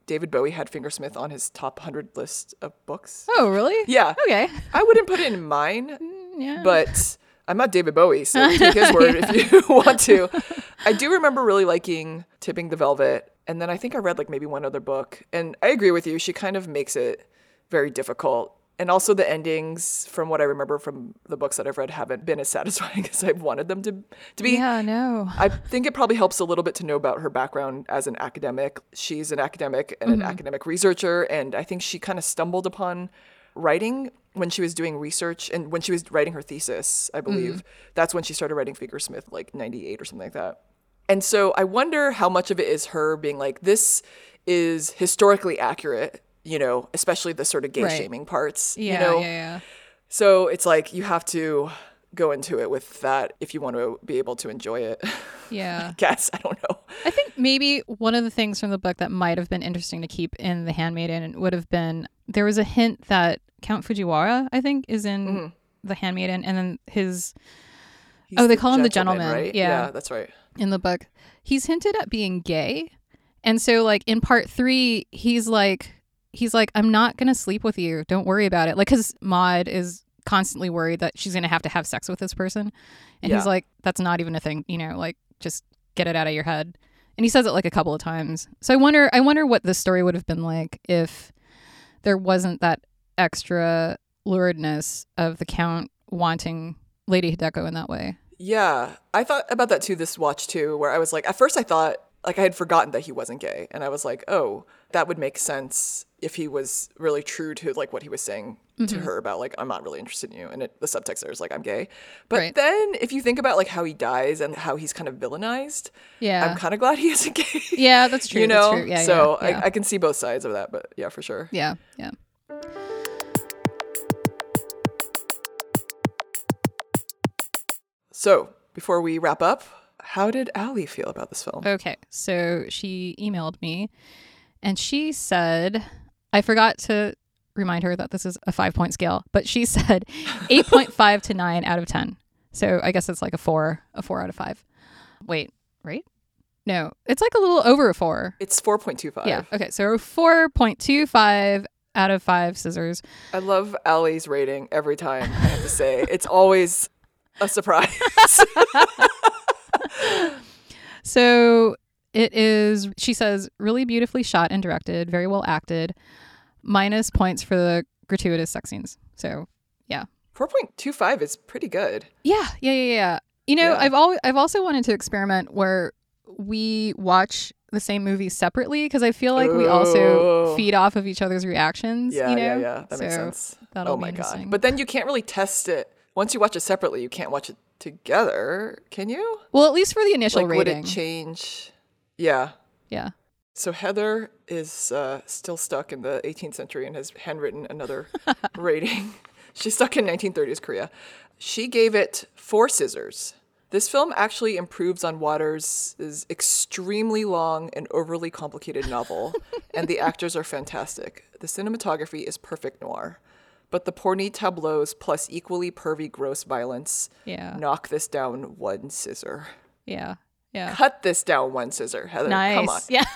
David Bowie had Fingersmith on his top 100 list of books. Oh, really? Yeah. Okay. I wouldn't put it in mine, Yeah. but I'm not David Bowie, so take his word if you want to. I do remember really liking Tipping the Velvet, and then I think I read like maybe one other book. And I agree with you. She kind of makes it very difficult. And also the endings, from what I remember from the books that I've read, haven't been as satisfying as I wanted them to be. Yeah, no. I think it probably helps a little bit to know about her background as an academic. She's an academic and an academic researcher, and I think she kind of stumbled upon writing when she was doing research and when she was writing her thesis, I believe. That's when she started writing Fingersmith, like 98 or something like that. And so I wonder how much of it is her being like, this is historically accurate, you know, especially the sort of gay shaming parts, Yeah, you know? yeah. So it's like you have to go into it with that if you want to be able to enjoy it. Yeah. I guess. I don't know. I think maybe one of the things from the book that might have been interesting to keep in The Handmaiden would have been, there was a hint that Count Fujiwara, I think, is in The Handmaiden, and then He's they call him the gentleman. right? Yeah, that's right. in the book. He's hinted at being gay. And so like in part 3, he's like, I'm not going to sleep with you. Don't worry about it. Like, because Maud is constantly worried that she's going to have sex with this person. And he's like, that's not even a thing, you know, like just get it out of your head. And he says it like a couple of times. So I wonder what this story would have been like if there wasn't that extra luridness of the Count wanting Lady Hideko in that way. Yeah. I thought about that too, this watch too, where I was like, at first I thought, like I had forgotten that he wasn't gay. And I was like, oh, that would make sense if he was really true to like what he was saying to her about like, I'm not really interested in you. And the subtext there is like, I'm gay. But then if you think about like how he dies and how he's kind of villainized, I'm kind of glad he isn't gay. Yeah, that's true. You know? That's true. Yeah, so yeah. I can see both sides of that, but yeah, for sure. Yeah, yeah. So before we wrap up, how did Allie feel about this film? Okay, so she emailed me and she said, I forgot to remind her that this is a 5-point scale, but she said 8.5 to 9 out of 10. So I guess it's like a 4 out of 5. Wait, right? No, it's like a little over a 4. It's 4.25. Yeah. Okay, so 4.25 out of 5 scissors. I love Allie's rating every time, I have to say. It's always a surprise. So it is, she says, really beautifully shot and directed, very well acted, minus points for the gratuitous sex scenes. So, yeah. 4.25 is pretty good. Yeah. You know, Yeah. I've also wanted to experiment where we watch the same movie separately because I feel like we also feed off of each other's reactions. Yeah, you know? yeah. That makes sense. That'll Oh be my interesting. God. But then you can't really test it. Once you watch it separately, you can't watch it together, can you? Well, at least for the initial Like, rating. would it change? Yeah. Yeah. So Heather is still stuck in the 18th century and has handwritten another rating. She's stuck in 1930s Korea. She gave it 4 scissors. This film actually improves on Waters' extremely long and overly complicated novel, and the actors are fantastic. The cinematography is perfect noir. But the porny tableaus plus equally pervy gross violence knock this down 1 scissor. Yeah. Yeah. Cut this down 1 scissor, Heather. Nice. Come on. Yeah.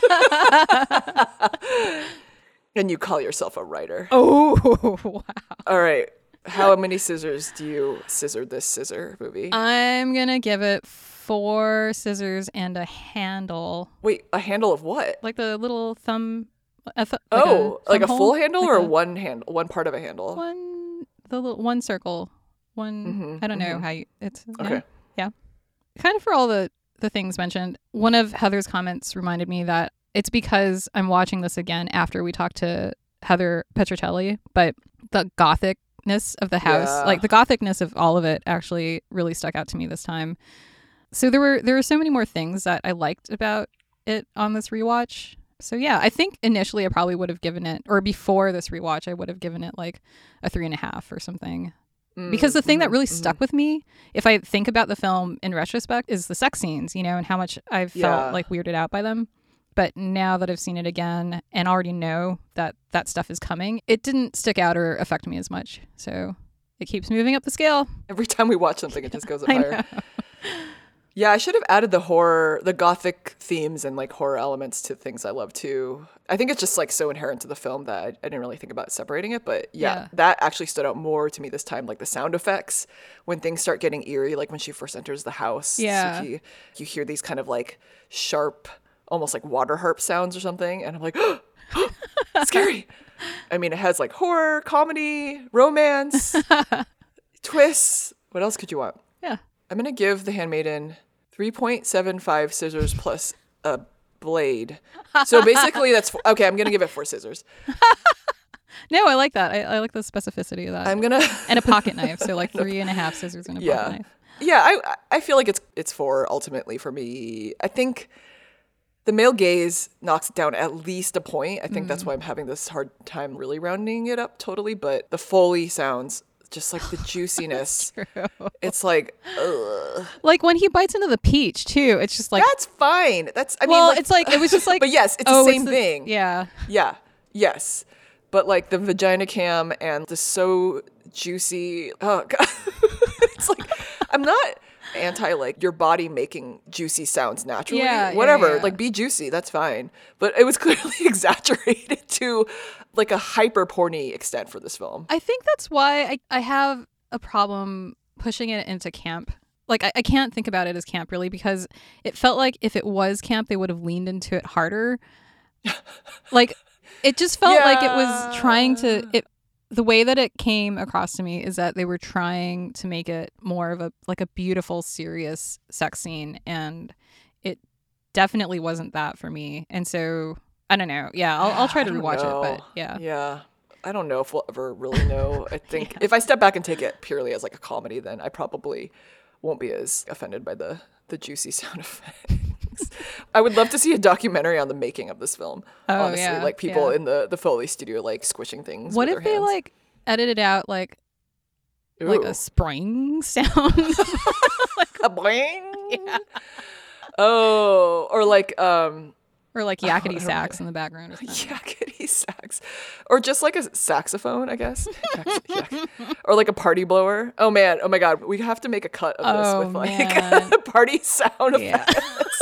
And you call yourself a writer. Oh, wow. All right. How many scissors do you scissor this scissor movie? I'm going to give it 4 scissors and a handle. Wait, a handle of what? Like the little thumb. Like a full handle like or one handle? One part of a handle? One circle. I don't know how you, it's. Okay. Yeah. Kind of for all the things mentioned. One of Heather's comments reminded me that it's because I'm watching this again after we talked to Heather Petrocelli, but the gothicness of the house, like the gothicness of all of it actually really stuck out to me this time. So there were so many more things that I liked about it on this rewatch. So yeah, I think initially I probably would have given it, or before this rewatch, I would have given it like a 3.5 or something. Because the thing that really stuck with me, if I think about the film in retrospect, is the sex scenes, you know, and how much I've felt like weirded out by them. But now that I've seen it again and already know that that stuff is coming, it didn't stick out or affect me as much. So it keeps moving up the scale. Every time we watch something, it just goes up I higher. know. Yeah, I should have added the gothic themes and like horror elements to things I love too. I think it's just like so inherent to the film that I didn't really think about separating it. But yeah, that actually stood out more to me this time. Like the sound effects when things start getting eerie, like when she first enters the house. Yeah. Suki, you hear these kind of like sharp, almost like water harp sounds or something. And I'm like, scary. I mean, it has like horror, comedy, romance, twists. What else could you want? Yeah. I'm going to give The Handmaiden 3.75 scissors plus a blade. So basically that's, okay, I'm going to give it 4 scissors. No, I like that. I like the specificity of that. I'm going to... And a pocket knife. So like 3.5 scissors and a pocket knife. Yeah, I feel like it's 4 ultimately for me. I think the male gaze knocks it down at least a point. I think that's why I'm having this hard time really rounding it up totally. But the Foley sounds... just like the juiciness. It's like, ugh. Like when he bites into the peach too, it's just like That's fine. I mean, it's like it was just like but yes, it's the same thing. Yeah. Yeah. Yes. But like the vagina cam and the so juicy. Oh god. It's like I'm not anti like your body making juicy sounds naturally. Yeah, whatever. yeah. Like be juicy, that's fine. But it was clearly exaggerated to like a hyper porny extent for this film. I think that's why I have a problem pushing it into camp. Like I can't think about it as camp really because it felt like if it was camp, they would have leaned into it harder. Like it just felt like it was trying to. The way that it came across to me is that they were trying to make it more of a beautiful, serious sex scene, and it definitely wasn't that for me. And so I don't know. Yeah, I'll try to rewatch it, but yeah. Yeah. I don't know if we'll ever really know. I think if I step back and take it purely as like a comedy, then I probably won't be as offended by the juicy sound effects. I would love to see a documentary on the making of this film. Honestly, yeah, like people in the Foley studio, like squishing things. What with if their they hands. like edited out like Ooh. a spring sound? a boing? Yeah. Oh, or like or like yakety sax in the background or something. Yakety sax. Or just like a saxophone, I guess. Or like a party blower. Oh man, oh my god, we have to make a cut of this with like party sound effects.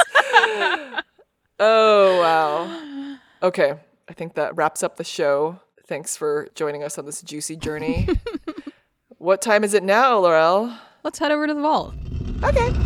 Oh wow. Okay, I think that wraps up the show. Thanks for joining us on this juicy journey. What time is it now, Laurel? Let's head over to the vault. Okay.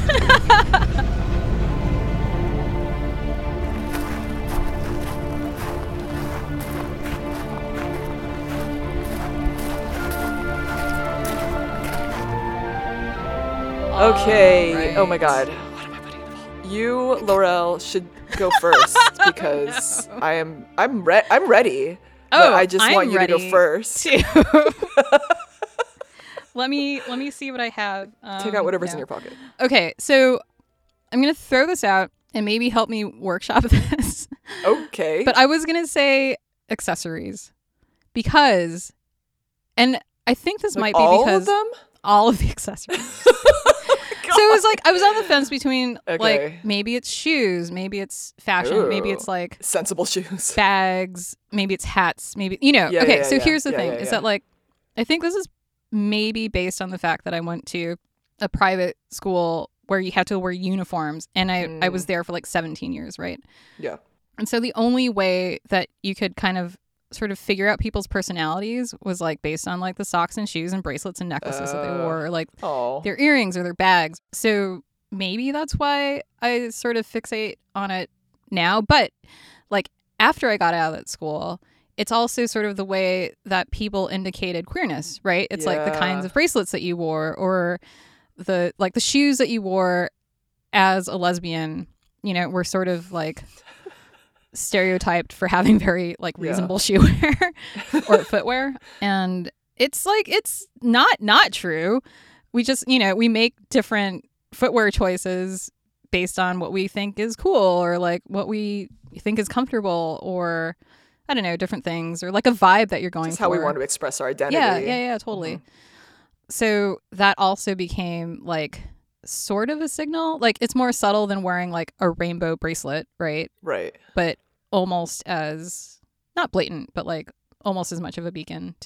Okay. Right. Oh my god. What am I putting in the vault? You, Laurel, should go first because I'm ready. But I just want you to go first. Let me see what I have. Take out whatever's in your pocket. Okay, so I'm gonna throw this out and maybe help me workshop this. Okay. But I was gonna say accessories because, and I think this might be because all of the accessories. So it was like I was on the fence between like maybe it's shoes, maybe it's fashion, maybe it's like sensible shoes, bags, maybe it's hats, maybe here's the thing is that like I think this is maybe based on the fact that I went to a private school where you had to wear uniforms and I was there for like 17 years, right? Yeah. And so the only way that you could kind of sort of figure out people's personalities was like based on like the socks and shoes and bracelets and necklaces that they wore, or like their earrings or their bags. So maybe that's why I sort of fixate on it now. But like after I got out of that school, it's also sort of the way that people indicated queerness, right? It's like the kinds of bracelets that you wore or the shoes that you wore as a lesbian, you know, were sort of like stereotyped for having very like reasonable shoe wear or footwear. And it's like it's not true. We just, you know, we make different footwear choices based on what we think is cool or like what we think is comfortable or I don't know, different things or like a vibe that you're going just for. How we want to express our identity. Yeah, totally. Mm-hmm. So that also became like sort of a signal. Like it's more subtle than wearing like a rainbow bracelet, right? Right. But almost as not blatant, but like almost as much of a beacon to me.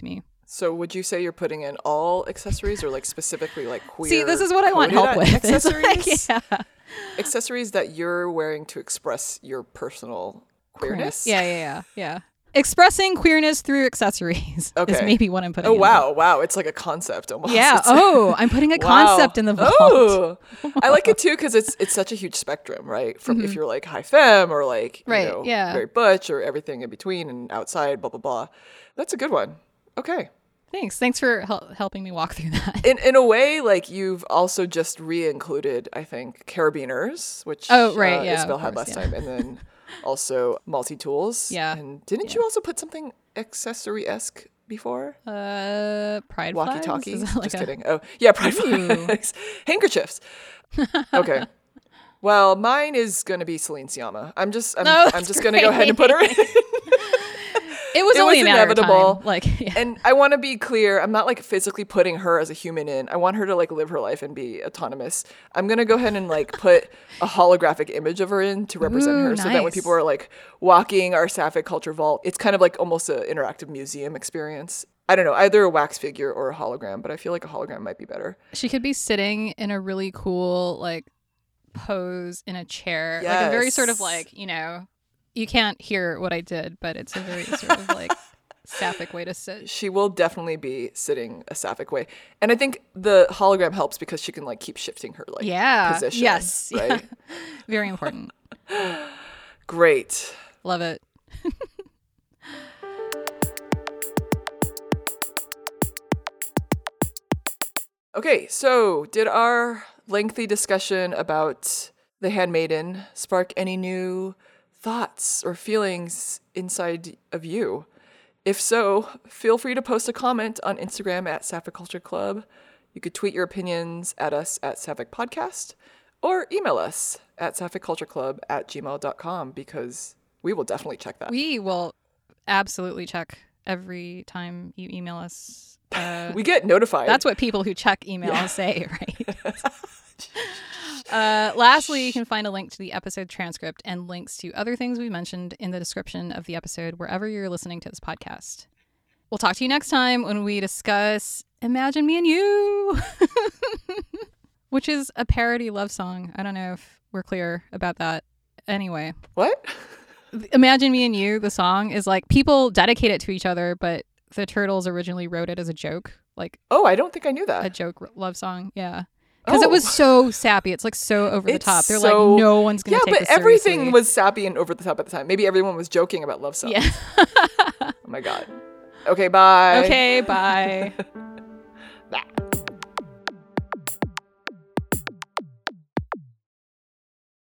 So would you say you're putting in all accessories or like specifically like queer? See, this is what I want help with. Accessories? Yeah. Accessories that you're wearing to express your personal queerness? Yeah. Expressing queerness through accessories is maybe what I'm putting in. Wow. It's like a concept almost. Yeah. I'm putting a concept in the vault. Oh, I like it too because it's such a huge spectrum, right? From if you're like high femme or like, very butch or everything in between and outside, blah, blah, blah. That's a good one. Okay. Thanks for helping me walk through that. In a way, like you've also just re-included, I think, carabiners, which Isabel had last time, and then also multi-tools. Yeah. And didn't you also put something accessory-esque before? Pride walkie-talkie. flags? Just kidding. Oh, yeah, pride flags. Handkerchiefs. Okay. Well, mine is gonna be Celine Sciamma. I'm just gonna go ahead and put her in. It was only a matter of time. And I want to be clear. I'm not like physically putting her as a human in. I want her to like live her life and be autonomous. I'm going to go ahead and like put a holographic image of her in to represent her so that when people are like walking our Sapphic Culture Vault, it's kind of like almost an interactive museum experience. I don't know, either a wax figure or a hologram, but I feel like a hologram might be better. She could be sitting in a really cool like pose in a chair. Yes. Like a very sort of like, you can't hear what I did, but it's a very sort of like sapphic way to sit. She will definitely be sitting a sapphic way. And I think the hologram helps because she can like keep shifting her position. Yes. Right? Yeah. Very important. Great. Love it. Okay, so did our lengthy discussion about The Handmaiden spark any new thoughts or feelings inside of you? If so, feel free to post a comment on Instagram at Sapphic Culture Club. You could tweet your opinions at us at Sapphic Podcast or email us at sapphic.cultureclub@gmail.com because we will definitely check that. We will absolutely check every time you email us. We get notified. That's what people who check emails say, right? Lastly, you can find a link to the episode transcript and links to other things we mentioned in the description of the episode wherever you're listening to this podcast. We'll talk to you next time when we discuss Imagine Me and You, which is a parody love song. I don't know if we're clear about that. Anyway. What? Imagine Me and You, the song, is like people dedicate it to each other, but the Turtles originally wrote it as a joke. Like, oh, I don't think I knew that. A joke love song, yeah. Because it was so sappy. It's like so over the top. They're like, no one's going to take this seriously. Yeah, but everything was sappy and over the top at the time. Maybe everyone was joking about love songs. Yeah. Oh my God. Okay, bye. Okay, bye.